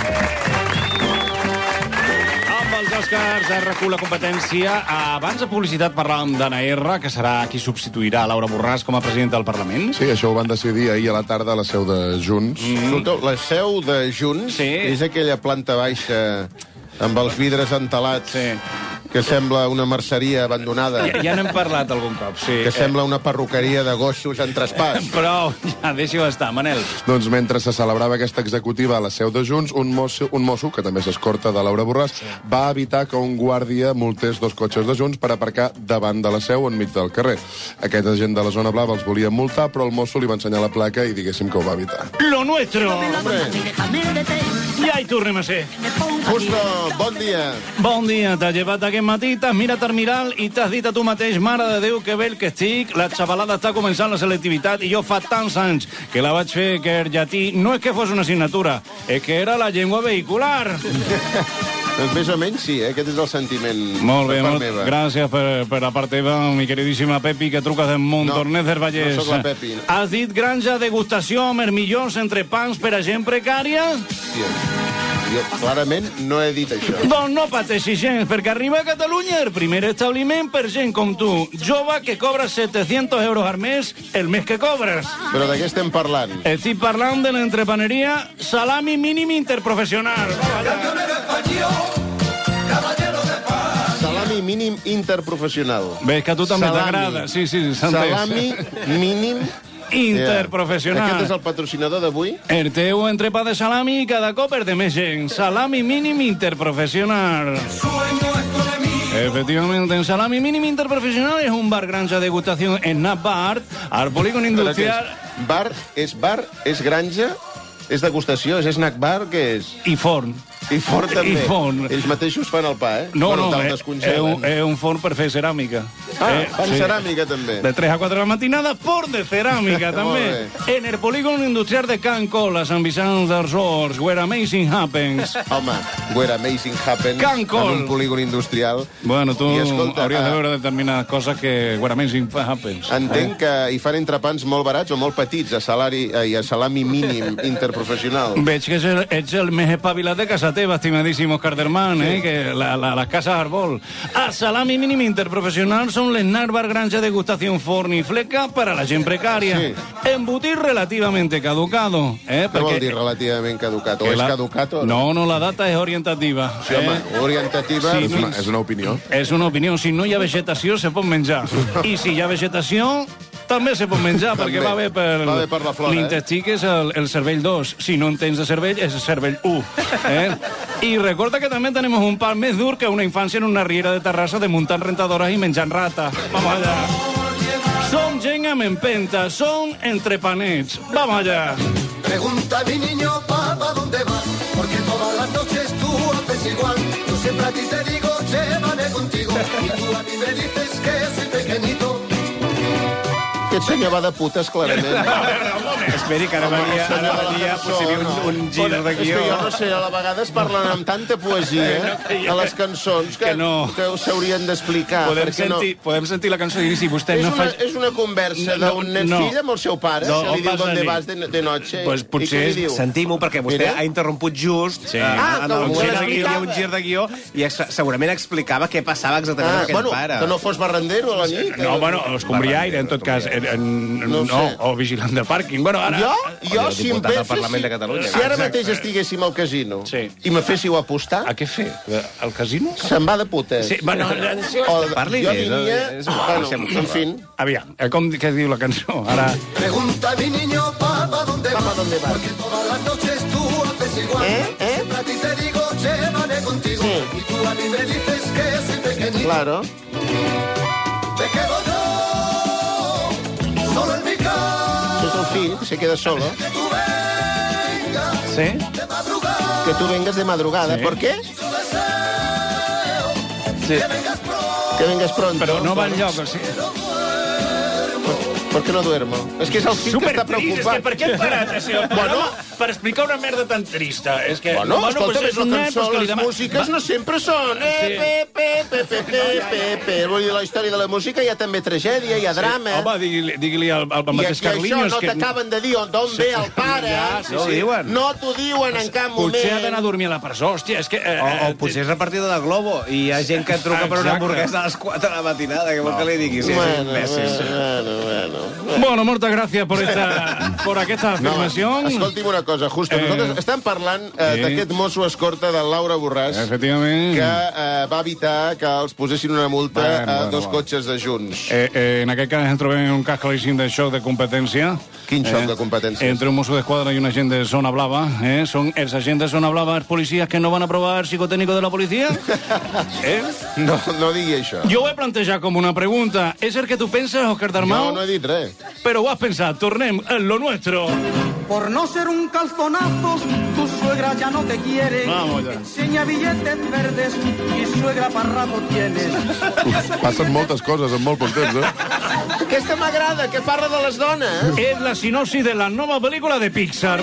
Amb els Oscars es recull la competència. Abans de publicitat parlàvem d'Anna R, que serà qui substituirà Laura Borràs com a presidenta del Parlament. Sí, això ho van decidir ahir a la tarda a la seu de Junts. Mm. Escolteu, la seu de Junts sí. és aquella planta baixa amb els vidres entelats. Sí. Que sembla una merceria abandonada. Ja, ja n'hem parlat algun cop, sí. Que sembla una perruqueria de gossos en traspàs. Però ja, deixi-ho estar, Manel. Doncs mentre se celebrava aquesta executiva a la seu de Junts, un mosso, un mosso que també s'escorta de Laura Borràs, sí. va evitar que un guàrdia multés dos cotxes de Junts per aparcar davant de la seu enmig del carrer. Aquest agent de la zona blava els volia multar, però el mosso li va ensenyar la placa i diguéssim que ho va evitar. Lo nuestro! Ja hi tornem a ser. Justo, bon dia. Bon dia, t'has llevat aquest matí, t'has mirat al mirall i t'has dit a tu mateix, mare de Déu, que bell que estic, la xavalada està començant la selectivitat i jo fa tants anys que la vaig fer que el llatí no és que fos una assignatura, és que era la llengua vehicular. Doncs més o menys sí, eh? Aquest és el sentiment. Molt bé, molt, gràcies per, per la part teva, mi queridíssima Pepi, que truques de Montornès del Vallès. No, no soc la Pepi. Has dit granja degustació amb ermillons entre pans per a gent precària? Sí, jo clarament no he dit això. Doncs no pateixi gens, perquè arriba a Catalunya el primer establiment per gent com tu, jove que cobra setecientos euros al mes el mes que cobres. Però de què estem parlant? Estic parlant de l'entrepaneria Salami Mínim Interprofessional. Salami Mínim Interprofessional. Ves que a tu també t'agrada. Sí, sí, Salami Mínim Interprofessional. Aquest és el patrocinador d'avui? El teu entrepà de salami cada cop és de més gent. Salami Mínim Interprofessional. Efectivamente, en Salami Mínim Interprofessional es un bar granja degustación Snack Bar al polígono industrial. Bar és bar, és granja, és degustació, és snack bar, què és? I forn. I forn també. I forn. Ells mateixos fan el pa, eh? No, bueno, no, te'l és, és, un, és un forn per fer ceràmica. Ah, eh, fan sí. ceràmica també. De tres a quatre de la matinada, forn de ceràmica també. En el polígon industrial de Can Col, a Sant Vicenç dels Horts, where amazing happens. Home, where amazing happens. Can Col. En un polígon industrial. Bueno, tu I, escolta, hauries ah, de veure determinades coses que where amazing happens. Entenc eh? que hi fan entrepans molt barats o molt petits, a salari i a salami mínim interprofessional. Veig que ets el, ets el més espavilat de casa teva, estimadísimo Carderman, sí. eh? Que la, la, las casas Arbol. A salami mínim interprofessional són les Narvar Granja Degustación Forn i Fleca para la gent precària. Sí. Embutir relativamente caducado. Eh? Què vol dir relativament caducat? O és la... caducat o no? No, no, la data és orientativa. Sí, home, eh? orientativa... Sí, és, una, és una opinió. És una opinió. Si no hi ha vegetació, se pot menjar. I si hi ha vegetació... també se pot menjar, perquè va bé per, va bé per la flora, l'intestí, que és el, el cervell dos. Si no en tens de cervell, és el cervell u. Eh? I recorda que també tenim un pal més dur que una infància en una riera de Terrassa de muntant rentadores i menjant rata. Vamos allá. Som gent amb empenta, som entrepanets. Vamos allá. Pregunta mi niño, papá, ¿dónde vas? Porque todas las noches tú haces igual. Yo siempre a ti te digo, llévame contigo. Y tú a mí me dices que soy pequeñito. Aquest senyor va de putes, clarament. Esperi, que ara venia, ara venia potser un, un gir de guió. És que jo no sé, a vegades parlen amb tanta poesia a les cançons que, que, no. que s'haurien d'explicar. Podem, sentir, no... podem sentir la cançó i dir si vostè és no una, fa... És una conversa no, d'un nen no. fill amb el seu pare, no, que li diu d'on vas de, de noche. Pues potser I què li diu? Sentim-ho, perquè vostè Mira. ha interromput just sí. eh, ah, en el moment gir de guió, hi ha un gir de guió i ex segurament explicava què passava exactament ah, amb aquest bueno, pare. Que no fos barrendero a la nit. No, bueno, escombriaire, en tot cas. En, en, no, no o vigilant de pàrquing. Bueno, ara... Jo, jo o si em ve... fessi... Si ara mateix estiguéssim al casino sí. i me féssiu apostar... A què fer? Al casino? Se'n va de putes. Sí, bueno... O, Parli jo bé, diria... és igual, bueno, en fin... Aviam, com que diu la cançó? Ara... Pregunta mi niño, papá, ¿dónde vas? ¿Dónde vas? Porque todas las noches tú haces igual. ¿Eh? ¿Eh? Siempre a ti te digo, llévame contigo. Sí. Y tú a mí me dices que soy pequeñito. Claro. Te quedo yo, solo en mi casa. És el fill, que se queda solo. Que tú vengas sí? de madrugada. Que tu vengas de madrugada. Sí. ¿Por qué? Sí. Que vengas pronto. Que vengas pronto. Però no va enlloc, o sigui... ¿Por qué no duermo? És que és el fill que està preocupat. És que per què hem parat, això? Bueno, per explicar una merda tan trista. És que, bueno, bueno escolta, pues és la cançó, pues les demà... músiques no sempre són. Eh, Sí. pe, pe, pe, pe, pe, pe, pe. Vull dir, la història de la música hi ha també tragèdia, hi ha drama. Home, digui-li digui al, al I, mateix I això Carlinhos... no que... t'acaben de dir d'on Sí. ve el pare. Ja, sí, no ho sí. diuen. No t'ho diuen en cap moment. Potser ha d'anar a dormir a la presó, hòstia, és que... Eh, O, o potser és repartida de Globo i hi ha gent que et truca per una Exacte. hamburguesa a les quatre de la matinada, que vol que li digui. Sí, Bueno, imbècils. bueno, bueno, bueno. Bueno, moltes gràcies per esta, por aquesta afirmació. No, escolti'm una cosa, justo. Eh, Nosaltres estem parlant eh, sí. d'aquest mosso escorta de Laura Borràs, Efectivament. que eh, va evitar que els posessin una multa Bueno, a bueno, dos bueno. cotxes de Junts. Eh, eh, en aquest cas ens trobem un cas claríssim de xoc de competència. Quin xoc de competències? Entre un mosso d'esquadra i un agent de zona blava. Eh? Són els agents de zona blava els policies que no van aprovar el psicotécnico de la policia? eh? No, no digui això. Jo ho he plantejat com una pregunta. És el que tu penses, Òscar Dalmau? No, no he dit res. Però ho has pensat. Tornem a lo nuestro. Por no ser un calzonazo, tu suegra ya no te quiere. Vamos ya. Enseña billetes verdes y suegra para rato tienes. Passen moltes coses en molt poc temps, eh? Aquesta m'agrada, que parla de les dones. És la sinopsi de la nova pel·lícula de Pixar.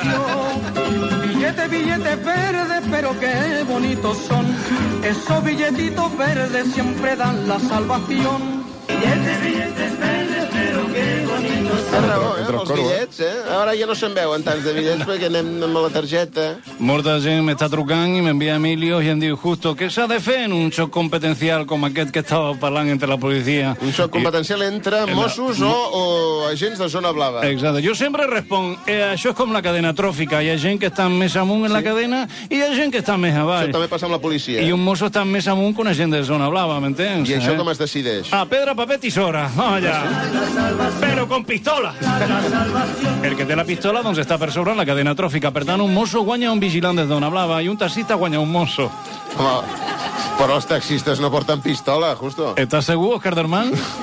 Vamos. Billetes, billetes verdes, pero qué bonitos son. Esos billetitos verdes siempre dan la salvación. Billetes, billetes verdes, pero qué bonitos Té son. raó, eh, Entre el els coro, eh? bitllets, eh? Ara ja no se'n veuen tants de bitllets perquè anem amb la targeta. Molta gent m'està trucant i m'envia Emilio i em diu justo què s'ha de fer en un xoc competencial com aquest que estava parlant entre la policia. Un xoc competencial entre I- Mossos o, o agents de zona blava. Exacte. Jo sempre responc, eh, això és com la cadena tròfica. Hi ha gent que està més amunt en la cadena i hi ha gent que està més avall. Això també passa amb la policia. I un mosso està més amunt que una gent de zona blava, m'entens? I això eh? com es decideix? A pedra, paper, tisora. Vamos allá. Però con pistola. El que té la pistola doncs està per sobre en la cadena tròfica. Per tant, un mosso guanya un vigilant de zona blava i un taxista guanya un mosso. Home, però els taxistes no porten pistola, justo. ¿Estás segur, Òscar Dalmau?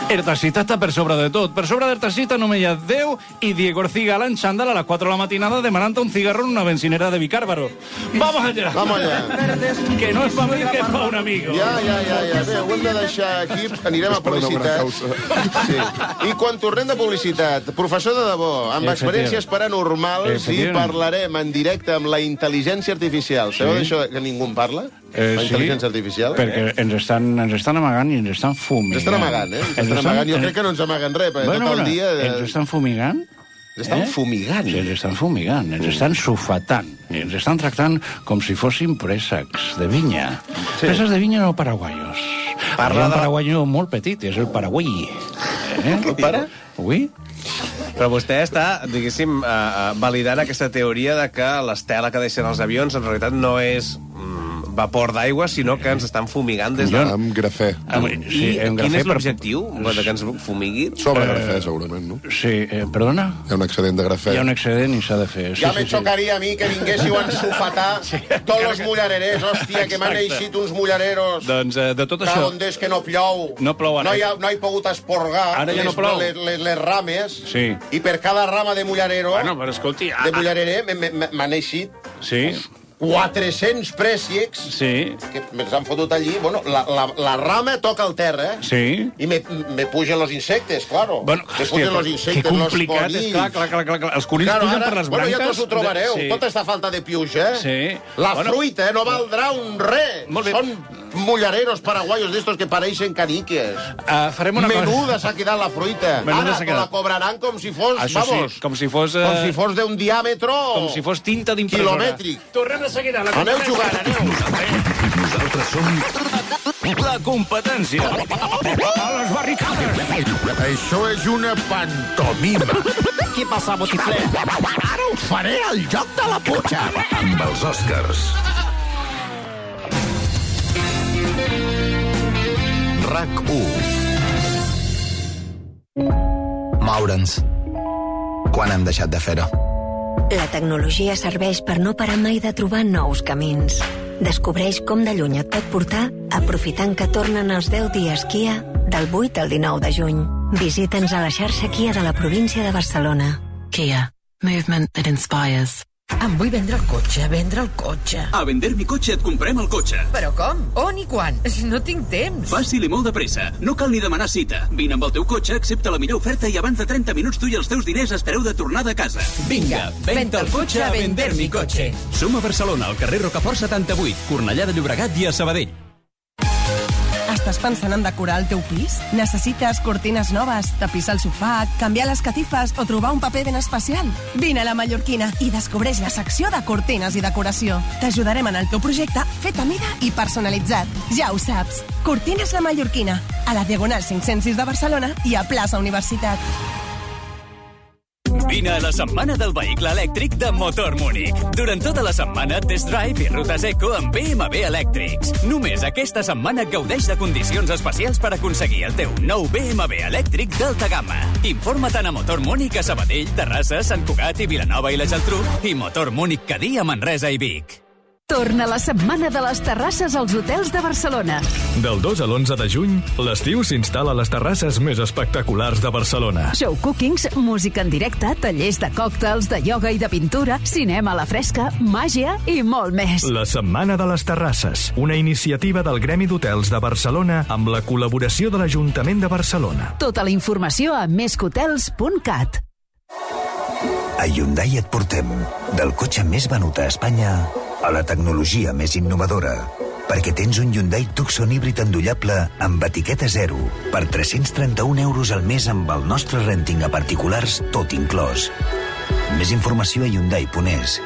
Ertacita està per sobre de tot. Per sobre d'Ertacita només hi ha Déu i Diego Orcigala en xandall a les quatre de la matinada demanant un cigarro en una bencinera de Vicárbaro. Vamos allá. Vamos allá. Que no és pa mi, que és pa un amigo. Ja, ja, ja, ja. Bé, ho hem de deixar aquí. Anirem a publicitat. Sí. I quan tornem de publicitat, professor de debò, amb experiències paranormals, i parlarem en directe amb la intel·ligència artificial. Sabeu d'això que ningú en parla? Eh, la intel·ligència sí, artificial? Perquè ens estan, ens estan amagant i ens estan fumigant. Ens estan amagant, eh? Ens estan estan amagant. Jo crec que no ens amaguen res, perquè bueno, tot el bueno, dia... De... Ens estan fumigant? Ens estan eh? fumigant? Sí, ens estan fumigant, ens estan sufatant. Ens estan tractant com si fossin préssecs de vinya. Sí. Préssecs de vinya no paraguaios. Parla de... un paraguaio molt petit, és el Paraguai. Eh? El para? Oui? Però vostè està, diguéssim, uh, validant aquesta teoria de que l'estela que deixen els avions en realitat no és mm, vapor d'aigua, sinó que ens estan fumigant des de... Amb grafè. Amb, sí, I amb quin grafè és l'objectiu per... de que ens fumiguin? Sobre grafè, segurament, no? Sí, eh, perdona? Hi ha un excedent de grafè. Hi ha un excedent i s'ha de fer. Sí, ja sí, me sí. xocaria a mi que vinguéssiu a ensufatar sí, tots els mullarerers, hòstia, que m'han eixit uns mullareros. Doncs eh, de tot això... Que on és que no plou. No plou ara. No hi ha, no he pogut esporgar ara ja les, no plou. Les, les, les rames. Sí. I per cada rama de mullarero... Bueno, però escolti... De mullarerer m'han eixit... Sí. quatre-cents préssics sí. que me'ls han fotut allí. Bueno, la, la, la rama toca el terra, eh? Sí. I me, me pugen los insectes, claro. Bueno, me pugen los insectes, que complicat, los és clar, clar, clar, clar, clar. Els conills claro, pugen ara, per les bueno, branques. Ja tots ho trobareu, sí. Tota esta falta de piuja, eh? Sí. La bueno, fruita, eh? No valdrà un res. Molt bé. Són mullareros paraguayos d'estos que pareixen caniques. Uh, farem una Menuda cosa. s'ha quedat la fruita. Menuda Ara la cobraran com si fos, això vamos... Sí, com si fos... Uh... Com si fos d'un diàmetre... Com si fos tinta d'impressora. Quilomètric. Tornem de seguida. La aneu jugant, aneu. Nosaltres som... La competència. A les barricades. Això és una pantomima. Què passa, botifler? Ara us faré el joc de la putxa. Amb els Oscars. RAC u. Moure'ns. Quan hem deixat de fer-ho? La tecnologia serveix per no parar mai de trobar nous camins. Descobreix com de lluny et pot portar aprofitant que tornen els deu dies Kia del vuit al dinou de juny. Visita'ns a la xarxa Kia de la província de Barcelona. Kia. Movement that inspires. Em vull vendre el cotxe, vendre el cotxe. A Vender mi cotxe et comprem el cotxe. Però com? On i quan? No tinc temps. Fàcil i molt de pressa. No cal ni demanar cita. Vine amb el teu cotxe, accepta la millor oferta i abans de trenta minuts tu i els teus diners espereu de tornar de casa. Vinga, venta el cotxe a Vender mi cotxe. Som a Barcelona, al carrer Rocafort setanta-vuit, Cornellà de Llobregat i a Sabadell. Estàs pensant en decorar el teu pis? Necessites cortines noves, tapissar el sofà, canviar les catifes o trobar un paper ben especial? Vine a la Mallorquina i descobreix la secció de cortines i decoració. T'ajudarem en el teu projecte fet a mida i personalitzat. Ja ho saps. Cortines la Mallorquina, a la Diagonal cinc-cents sis de Barcelona i a Plaça Universitat. Vine a la setmana del vehicle elèctric de Motor Múnich. Durant tota la setmana, test drive i rutes eco amb B M W elèctrics. Només aquesta setmana gaudeix de condicions especials per aconseguir el teu nou B M W elèctric d'alta gamma. Informa't a Motor Múnich a Sabadell, Terrassa, Sant Cugat i Vilanova i la Geltrú i Motor Múnich Cadí a Manresa i Vic. Torna la setmana de les terrasses als hotels de Barcelona. Del dos a l'onze de juny, l'estiu s'instal·la a les terrasses més espectaculars de Barcelona. Show cookings, música en directe, tallers de còctels, de ioga i de pintura, cinema a la fresca, màgia i molt més. La Setmana de les Terrasses, una iniciativa del Gremi d'Hotels de Barcelona amb la col·laboració de l'Ajuntament de Barcelona. Tota la informació a més que hotels punt cat. A Hyundai et portem del cotxe més venut a Espanya a la tecnologia més innovadora, perquè tens un Hyundai Tucson híbrid endollable amb etiqueta zero per tres-cents trenta-un euros al mes amb el nostre renting a particulars tot inclòs. Més informació a hyundai punt es.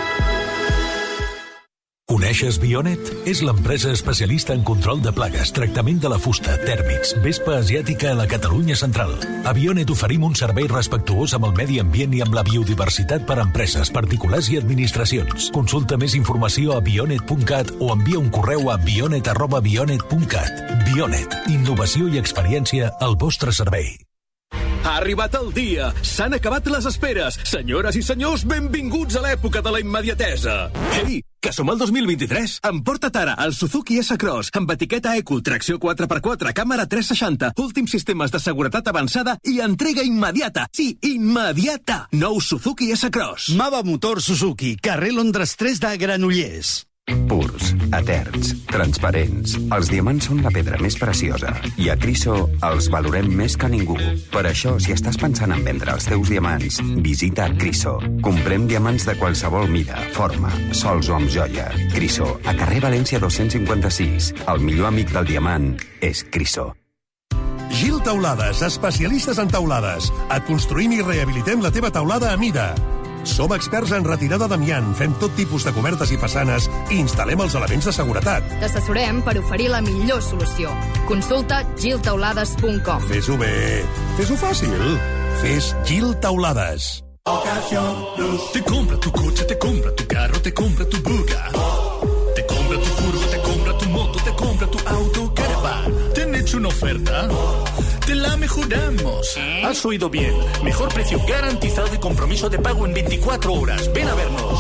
Coneixes Bionet? És l'empresa especialista en control de plagues, tractament de la fusta, tèrmits, vespa asiàtica a la Catalunya central. A Bionet oferim un servei respectuós amb el medi ambient i amb la biodiversitat per a empreses, particulars i administracions. Consulta més informació a bionet punt cat o envia un correu a bionet arroba bionet punt cat. Bionet, innovació i experiència al vostre servei. Ha arribat el dia! S'han acabat les esperes! Senyores i senyors, benvinguts a l'època de la immediatesa! Ei, que som el dos mil vint-i-tres. Emporta't ara el Suzuki S-Cross amb etiqueta Eco, tracció quatre per quatre, càmera tres seixanta, últims sistemes de seguretat avançada i entrega immediata. Sí, immediata. Nou Suzuki S-Cross. Mava Motor Suzuki, carrer Londres tres de Granollers. Purs, eterns, transparents. Els diamants són la pedra més preciosa i a Criso els valorem més que ningú. Per això, si estàs pensant en vendre els teus diamants, visita Criso. Comprem diamants de qualsevol mida, forma, sols o amb joia. Criso, a carrer València dos-cents cinquanta-sis. El millor amic del diamant és Criso. Gil Taulades, especialistes en taulades. Et construïm i rehabilitem la teva taulada a mida. Som experts en retirada d'amiant, fem tot tipus de cobertes i façanes i instal·lem els elements de seguretat. T'assessorem per oferir la millor solució. Consulta gil taulades punt com. Fes-ho bé, fes-ho fàcil. Fes Gil Taulades. Te compra tu coche, te compra tu carro, te compra tu buga. Te compra tu furgo, te compra tu moto, te compra tu auto, caravan. ¿Te han hecho una oferta? Te la mejoramos. Has oído bien. Mejor precio garantizado y compromiso de pago en veinticuatro horas. Ven a vernos.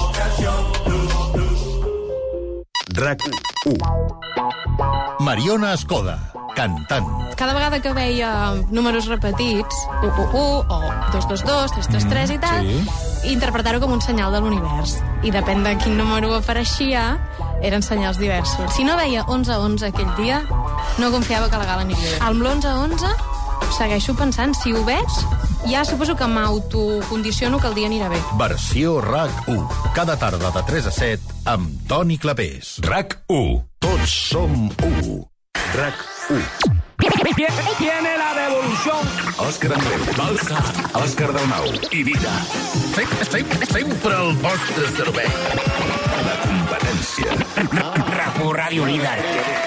R A C u. Mariona Escoda, cantant. Cada vegada que veia números repetits, u u u o dos dos dos, tres tres tres i tal, sí. interpretar-ho com un senyal de l'univers. I depèn de quin número apareixia, eren senyals diversos. Si no veia onze onze aquell dia, no confiava que la gala aniria bé. Amb l'onze onze segueixo pensant, si ho veig, ja suposo que m'autocondiciono que el dia anirà bé. Versió R A C u. Cada tarda de tres a set amb Toni Clapés. R A C u. Tots som u. R A C u. Viene la revolución. Òscar Andreu, Balsa, Òscar Dalmau i Vida. Sempre el vostre servei. La competència. R A C u, Ràdio Líder.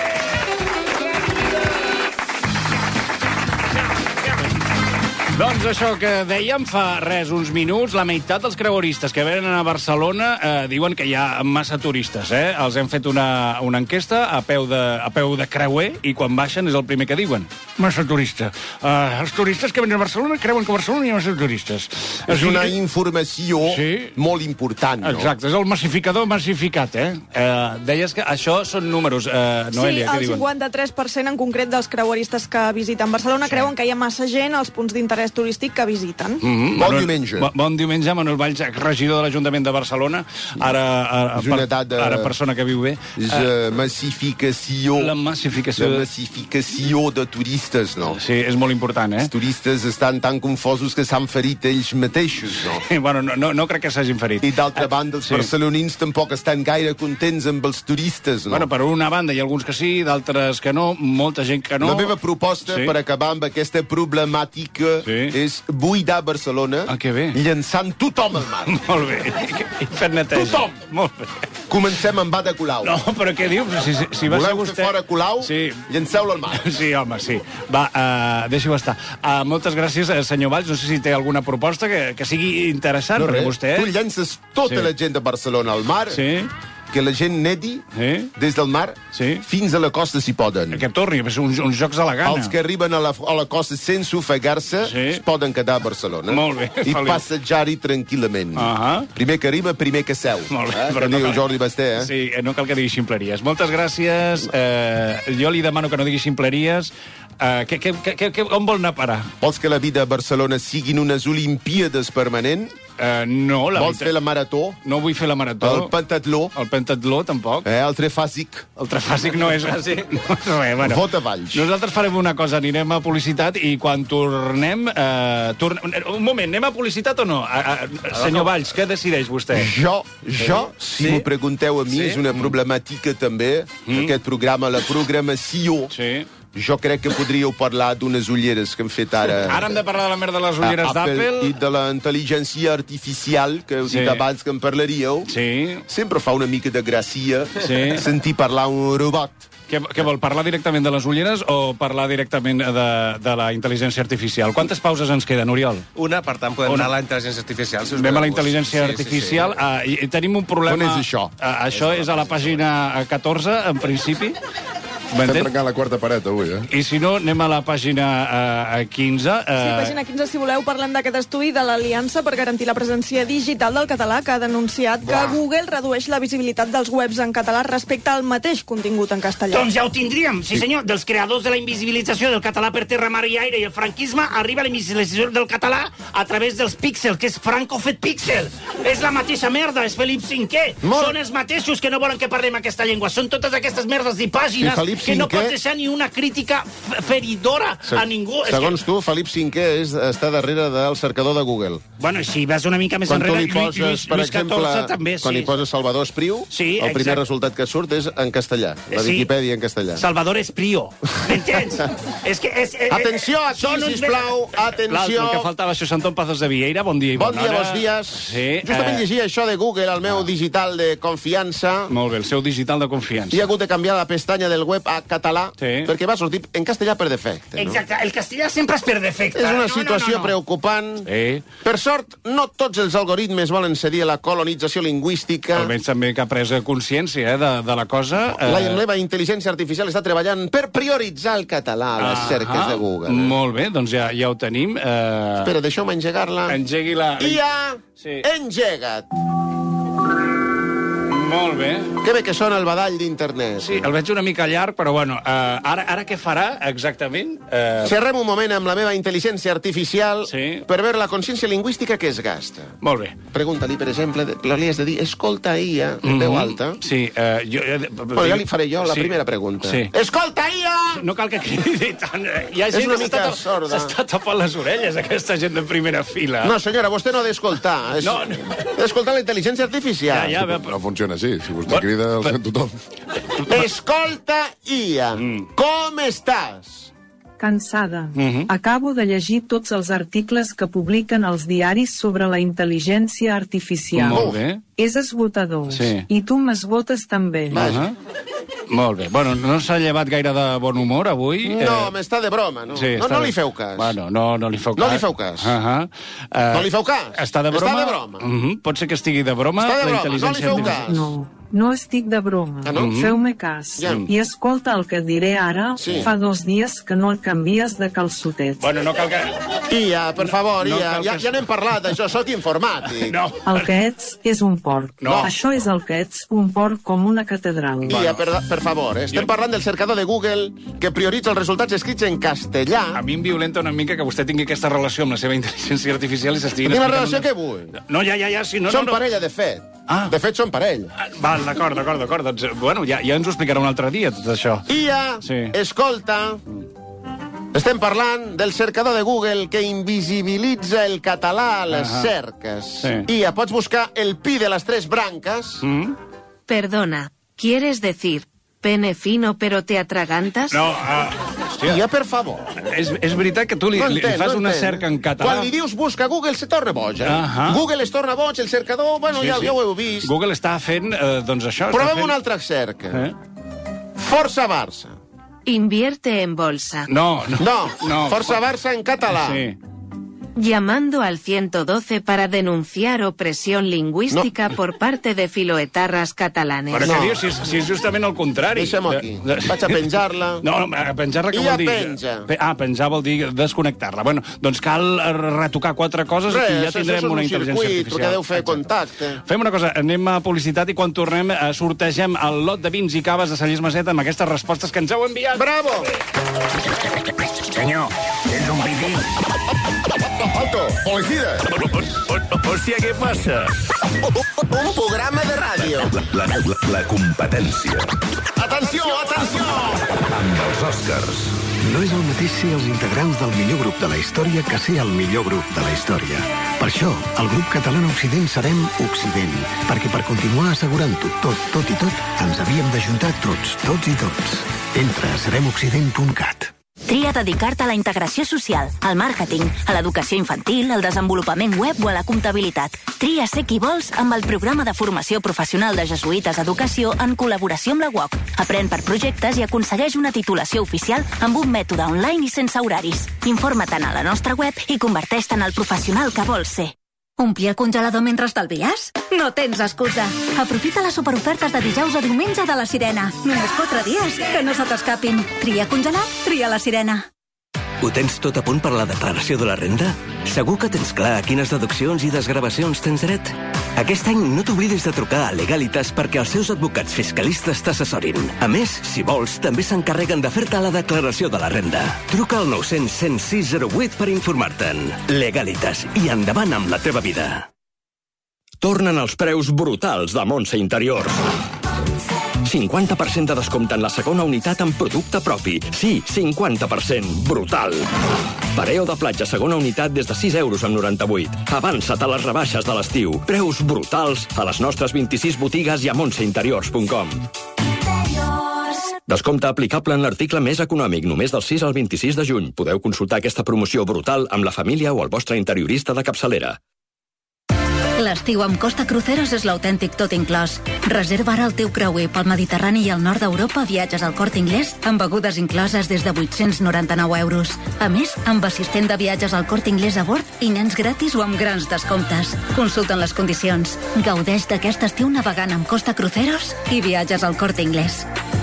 Doncs això que dèiem fa res, uns minuts, la meitat dels creueristes que venen a Barcelona eh, diuen que hi ha massa turistes, eh? Els hem fet una, una enquesta a peu, de, a peu de creuer i quan baixen és el primer que diuen. Massa turista. Uh, els turistes que venen a Barcelona creuen que a Barcelona hi ha massa turistes. És una informació sí. molt important, no? Exacte, és el massificador massificat, eh? Uh, deies que això són números, uh, Noelia, sí, què diuen? Sí, el cinquanta-tres per cent en concret dels creueristes que visiten Barcelona sí. creuen que hi ha massa gent als punts d'interès turístic que visiten. Mm-hmm. Bon Manuel, diumenge. Bon, bon diumenge, Manuel Valls, regidor de l'Ajuntament de Barcelona, ara, ara, és una edat de... ara persona que viu bé. És uh, massificació. La massificació. La massificació de turistes, no? Sí, és molt important, eh? Els turistes estan tan confosos que s'han ferit ells mateixos, no? bueno, no, no, no crec que s'hagin ferit. I d'altra banda, els sí. barcelonins tampoc estan gaire contents amb els turistes, no? Bueno, per una banda hi ha alguns que sí, d'altres que no, molta gent que no. La meva proposta, sí. per acabar amb aquesta problemàtica, sí. és buidar Barcelona ah, llançant tothom al mar. Molt bé. I fer neteja. Tothom! Molt bé. Comencem amb Ada Colau. No, però què dius? Si, si, si va Voleu ser vostè... fer fora Colau? Sí. Llanceu-lo al mar. Sí, home, sí. Va, uh, deixi-ho estar. Uh, moltes gràcies, senyor Valls. No sé si té alguna proposta que, que sigui interessant, no, perquè res. vostè... Tu llences tota sí. la gent de Barcelona al mar... Sí. que la gent nedi sí. des del mar sí. fins a la costa si poden. Que torni, uns, uns jocs a la gana. Els que arriben a la, a la costa sense ofegar-se sí. es poden quedar a Barcelona. Molt bé. I passejar-hi tranquil·lament. Uh -huh. Primer que arriba, primer que seu. Molt bé. Eh? Però que no diu cal... Jordi Basté, eh? Sí, no cal que digui ximpleries. Moltes gràcies. Eh, jo li demano que no digui ximpleries. Uh, que, que, que, que, on vol anar a parar? Vols que la vida a Barcelona siguin unes Olimpíades permanent? Uh, no, la Vols veritat... fer la marató? No vull fer la marató. El pentatló? El pentatló, tampoc. Eh, el trifàsic? El trifàsic no és així. No és res, bueno. Vota Valls. Nosaltres farem una cosa, anirem a publicitat i quan tornem... Uh, torn... Un moment, anem a publicitat o no? Uh, uh, senyor Valls, què decideix vostè? Jo, jo, sí? si sí? m'ho pregunteu a mi, sí? és una problemàtica també, mm. aquest programa, la programació... Sí. Jo crec que podríeu parlar d'unes ulleres que hem fet ara... Ara hem de parlar de la merda de les ulleres d'Apple. I de la intel·ligència artificial, que heu sí. dit abans que en parlaríeu. Sí. Sempre fa una mica de gràcia sí. sentir parlar un robot. Què, què vol, parlar directament de les ulleres o parlar directament de, de la intel·ligència artificial? Quantes pauses ens queden, Oriol? Una, per tant, podem Una. anar a la intel·ligència artificial. Si us Anem a la intel·ligència sí, artificial. Sí, sí. Uh, i, i tenim un problema... On és això? Uh, això és a la pàgina catorze, en principi. Estem trencant la quarta paret avui, eh? I si no, anem a la pàgina uh, quinze. Uh... Sí, pàgina quinze, si voleu, parlem d'aquest estudi de l'Aliança per garantir la presència digital del català, que ha denunciat que Buah. Google redueix la visibilitat dels webs en català respecte al mateix contingut en castellà. Doncs ja ho tindríem, sí senyor. Dels creadors de la invisibilització del català per terra, mar i aire i el franquisme, arriba la invisibilització del català a través dels píxels, que és Franco fet píxel. És la mateixa merda, és Felip cinquè. Molt... Són els mateixos que no volen que parlem aquesta llengua. Són totes aquestes merdes i pàgines sí, que no pots deixar ni una crítica feridora Se... a ningú. Segons és que... tu, Felip cinquè és, està darrere del cercador de Google. Bueno, si vas una mica més quan enrere, li poses, Lluís, per Lluís exemple, catorze també, sí. Quan hi poses Salvador Espriu, sí, el primer exacte. resultat que surt és en castellà. La Sí. Viquipèdia en castellà. Salvador Espriu. M'entens? és que... És, és, Atenció aquí, sisplau, atenció. L'altre que faltava, això, Antón Pazos de Vieira, bon dia i Bon bona dia, hora. bons dies. Sí, Justament eh... llegia això de Google, el meu digital de confiança. Molt bé, el seu digital de confiança. I he hagut de canviar la pestanya del web a català, sí. perquè va sortir en castellà per defecte. No? Exacte, el castellà sempre és per defecte. És una no, situació no, no, no. preocupant. Sí. Per sort, no tots els algoritmes volen cedir a la colonització lingüística. Almenys també que ha pres consciència eh, de, de la cosa. Eh... La meva intel·ligència artificial està treballant per prioritzar el català a les cerques de Google. Eh? Molt bé, doncs ja, ja ho tenim. Eh... Espera, deixeu-me engegar-la. Engegui-la. I ha sí. engegat. Molt bé. Que bé que sona el badall d'internet. Sí, el veig una mica llarg, però bueno, uh, ara, ara què farà exactament? Uh... Xerrem un moment amb la meva intel·ligència artificial sí. per veure la consciència lingüística que es gasta. Molt bé. Pregunta-li, per exemple, li has de dir, escolta, Ia, en mm-hmm. veu alta. Sí. Uh, jo, uh, bueno, ja li faré jo la sí. primera pregunta. Sí. Escolta, Ia! No cal que cridi tant. Hi ha gent és una que mica sorda. s'està tapant les orelles, aquesta gent de primera fila. No, senyora, vostè no ha d'escoltar. És... No, no. Ha d'escoltar la intel·ligència artificial. Ja, ja, no funciona així. Si vostè crida, el sent tothom. Escolta, Ia, mm. com estàs? Cansada. Mm-hmm. Acabo de llegir tots els articles que publiquen els diaris sobre la intel·ligència artificial. Molt bé. És esgotador. Sí. I tu m'esgotes també. Uh-huh. Molt bé. Bueno, no s'ha llevat gaire de bon humor avui. No, eh... m'està de broma, no? Sí, no, no de... li feu cas. Bueno, no, no li feu cas. No li feu cas. Uh-huh. uh... No li feu cas. Està de broma? Està de broma. Uh-huh. Pot ser que estigui de broma. Està de la broma, no li feu cas. No, no estic de broma. Ah, no? Feu-me cas. Ja. I escolta el que diré ara. Sí. Fa dos dies que no el canvies de calçotets. Bueno, no cal que... Ia, per favor, no, Ia, no ja, que... ja n'hem parlat, això, soc informàtic. No. El que ets és un porc. No. Això és el que ets, un porc com una catedral. Ia, per, per favor, eh? estem Jo... parlant del cercador de Google que prioritza els resultats escrits en castellà. A mi em violenta una mica que vostè tingui aquesta relació amb la seva intel·ligència artificial i s'estiguin... Quina relació que vull? No, ja, ja, ja, si no... Són no, no. parella, de fet. Ah. De fet, són parella. Ah, val, d'acord, d'acord, d'acord. Doncs, bueno, ja, ja ens ho explicarà un altre dia, tot això. Ia, Sí. escolta, estem parlant del cercador de Google que invisibilitza el català a les Ahà. cerques. Sí. Ia, pots buscar el pi de les tres branques? Mm? Perdona, ¿quieres decir pene fino pero te atragantas? No, uh, hòstia. Ia, per favor. És, és veritat que tu li, No li entenc, fas no una entenc. cerca en català... Quan li dius busca Google, se torna boig. Eh? Ahà. Google es torna boig, el cercador, bueno, Sí, ja, sí. ja ho heu vist. Google està fent, eh, doncs això... està Provem fent... una altra cerca. Eh? Força Barça. Invierte en bolsa. No, no. No, no. Força Barça en català. Sí. Llamando al ciento doce para denunciar opresión lingüística no. por parte de filoetarras catalanes. Però No. què dius? Si és, si és justament el contrari. Deixa'm aquí. Vaig a penjar-la. No, no, a penjar-la què I ja vol dir? penja. Pe- Ah, penjar vol dir desconnectar-la. Bueno, doncs cal eh, retocar quatre coses Res, i ja això tindrem és una un intel·ligència circuit, artificial. perquè deu fer Exacte. contacte. Fem una cosa, anem a publicitat i quan tornem eh, sortegem el lot de vins i caves de Sallés Maseta amb aquestes respostes que ens heu enviat. Bravo! Senyor, és un pití. Alto, policía. Hòstia, què passa? Un programa de ràdio. La, la, la, la competència. Atenció, atenció! Amb els Oscars. No és el mateix ser els integrants del millor grup de la història que ser el millor grup de la història. Per això, el grup català Occident serem Occident, perquè per continuar assegurant-ho tot, tot i tot, ens havíem d'ajuntar tots, tots i tots. Entra a serem occident punt cat. Tria dedicar-te a la integració social, al màrqueting, a l'educació infantil, al desenvolupament web o a la comptabilitat. Tria ser qui vols amb el programa de formació professional de Jesuïtes Educació en col·laboració amb la U O C. Aprèn per projectes i aconsegueix una titulació oficial amb un mètode online i sense horaris. Informa't a la nostra web i converteix-te en el professional que vols ser. Omplir el congelador mentre estalvies? No tens excusa. Aprofita les superofertes de dijous a diumenge de la Sirena. Només quatre dies, que no se t'escapin. Tria congelat, tria la Sirena. Ho tens tot a punt per la declaració de la renda? Segur que tens clar a quines deduccions i desgravacions tens dret? Aquest any no t'oblidis de trucar a Legalitas perquè els seus advocats fiscalistes t'assessorin. A més, si vols, també s'encarreguen de fer-te la declaració de la renda. Truca al nou cents, cent sis zero vuit per informar-te'n. Legalitas, i endavant amb la teva vida. Tornen els preus brutals de Montse Interiors. cinquanta per cent de descompte en la segona unitat en producte propi. Sí, cinquanta per cent. Brutal. Pareo de platja segona unitat des de sis euros amb noranta-vuit. Avança't a les rebaixes de l'estiu. Preus brutals a les nostres vint-i-sis botigues i a montse interiors punt com. Descompte aplicable en l'article més econòmic, només del sis al vint-i-sis de juny. Podeu consultar aquesta promoció brutal amb la família o el vostre interiorista de capçalera. L'estiu amb Costa Cruceros és l'autèntic tot inclòs. Reserva ara el teu creuer pel Mediterrani i el nord d'Europa, viatges al Corte Inglés, amb begudes incloses des de vuit-cents noranta-nou euros. A més, amb assistent de viatges al Corte Inglés a bord i nens gratis o amb grans descomptes. Consulta'n les condicions. Gaudeix d'aquest estiu navegant amb Costa Cruceros i viatges al Corte Inglés.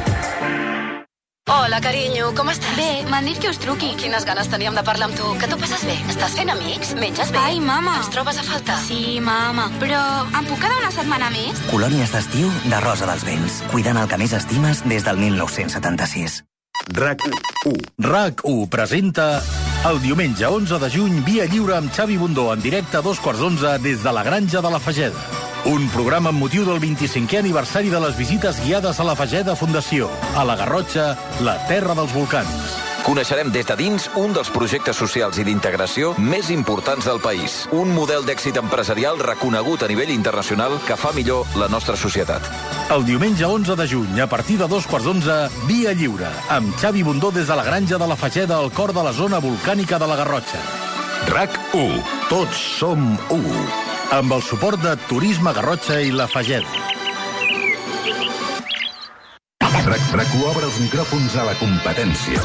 Hola, carinyo, com estàs? Bé, m'han dit que us truqui. Quines ganes teníem de parlar amb tu. Que tu passes bé? Estàs fent amics? Menges bé? Ai, mama. Ens trobes a faltar? Sí, mama. Però em puc quedar una setmana més? Colònies d'estiu de Rosa dels Vents. Cuidant el que més estimes des del mil nou-cents setanta-sis. RAC u. RAC u presenta el diumenge onze de juny Via Lliure amb Xavi Bundó en directe a dos quarts d'onze des de la Granja de la Fageda. Un programa amb motiu del vint-i-cinquè aniversari de les visites guiades a la Fageda Fundació. A la Garrotxa, la terra dels volcans. Coneixerem des de dins un dels projectes socials i d'integració més importants del país. Un model d'èxit empresarial reconegut a nivell internacional que fa millor la nostra societat. El diumenge onze de juny, a partir de dos quarts d'onze, Via Lliure, amb Xavi Bundó des de la Granja de la Fageda al cor de la zona volcànica de la Garrotxa. RAC u. Tots som u. Amb el suport de Turisme Garrotxa i la Fageda. RAC u obre els micròfons a la competència.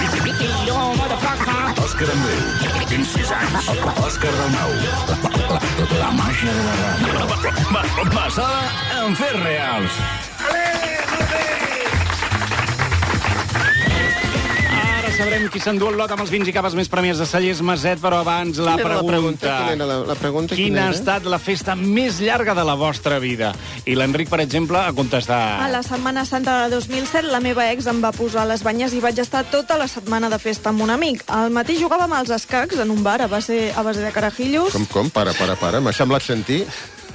Òscar Andreu. vint-i-sis anys. Òscar Dalmau. La, la, la màgia de la ràdio. Basada en fets reals. Sabrem qui s'endú el lot amb els vins i caves més premiats de Cellers Maset, però abans la pregunta. Quina era la, la pregunta? Quina ha estat la festa més llarga de la vostra vida? I l'Enric, per exemple, ha contestat... A la Setmana Santa de dos mil set, la meva ex em va posar les banyes i vaig estar tota la setmana de festa amb un amic. Al matí jugàvem als escacs en un bar a base, a base de carajillos. Com, com? Para, para, para. M'ha semblat sentir...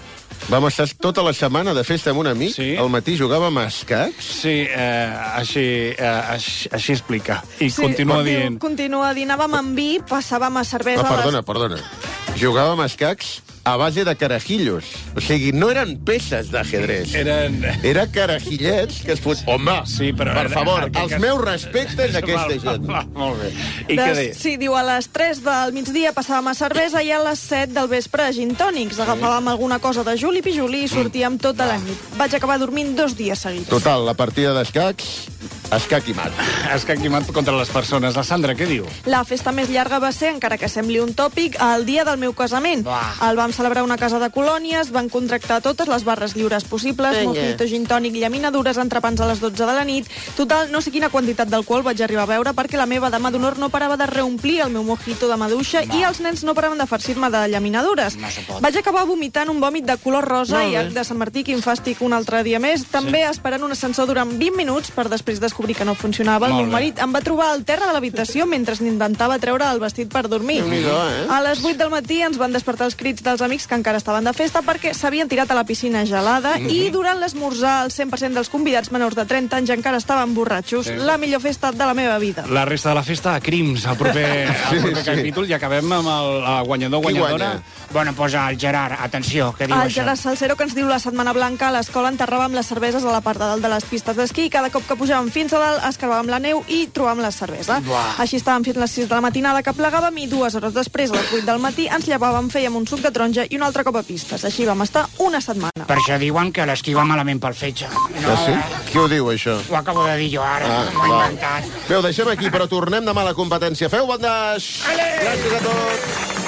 Vam estar tota la setmana de festa amb un amic. Sí. Al matí jugàvem a escacs. Sí, eh, així, eh, així, així explica. I sí, continua dient... Continua dient, anàvem amb vi, passàvem a cervesa... Ah, perdona, perdona. Jugàvem a escacs a base de carajillos. O sigui, no eren peces d'ajedrez. Eren... Era carajillets que es fot... Home, sí, però per era, favor, que, els que... meus respectes a aquesta gent. Va, va, molt bé. I Des, què deia? Sí, diu, a les tres del migdia passàvem a cervesa i a les set del vespre a gin tònics. Agafàvem alguna cosa de juli pijuli i sortíem tota la nit. Vaig acabar dormint dos dies seguits. Total, la partida d'escacs... Escac i mat. Escac i mat contra les persones. La Sandra, què diu? La festa més llarga va ser, encara que sembli un tòpic, el dia del meu casament. Uah. El vam celebrar a una casa de colònies, van contractar totes les barres lliures possibles, Enya. mojito, gin tònic, llaminadures, entrepans a les dotze de la nit. Total, no sé quina quantitat d'alcohol vaig arribar a veure perquè la meva dama d'honor no parava de reomplir el meu mojito de maduixa i els nens no paraven de farcir-me de llaminadures. No vaig acabar vomitant un vòmit de color rosa Molt i bé. arc de Sant Martí, quin fàstic un altre dia més. També sí. esperant un ascensor durant vint minuts per després descobrir que no funcionava. El meu marit em va trobar al terra de l'habitació mentre intentava treure el vestit per dormir. Eh? A les vuit del matí ens van despertar els crits dels amics que encara estaven de festa perquè s'havien tirat a la piscina gelada mm -hmm. i durant l'esmorzar el cent per cent dels convidats menors de trenta anys encara estaven borratxos. Sí. La millor festa de la meva vida. La resta de la festa a Crims, al proper, sí, al proper sí. capítol, i acabem amb el, el guanyador, guanyadora. Guanya? Bueno, pues el Gerard, atenció, què diu el això? Gerard Salcero, que ens diu la Setmana Blanca, a l'escola enterràvem les cerveses a la part de dalt de les pistes d'esquí i cada cop que pujàvem fins a dalt escarbàvem la neu i trobàvem la cervesa. Buah. Així estàvem fins a les sis de la matinada que plegàvem i dues hores després, a les vuit del matí, ens llevàvem, fèiem un suc de taronja i un altre cop a pistes. Així vam estar una setmana. Per això diuen que l'esquí va malament pel fetge. No, ah, sí? Qui ho diu, això? Ho acabo de dir jo ara, Ah, m'ho he va. inventat. Bé, ho deixem aquí, però tornem demà a la competència. Feu bon daix! Ale! Gràcies a tots!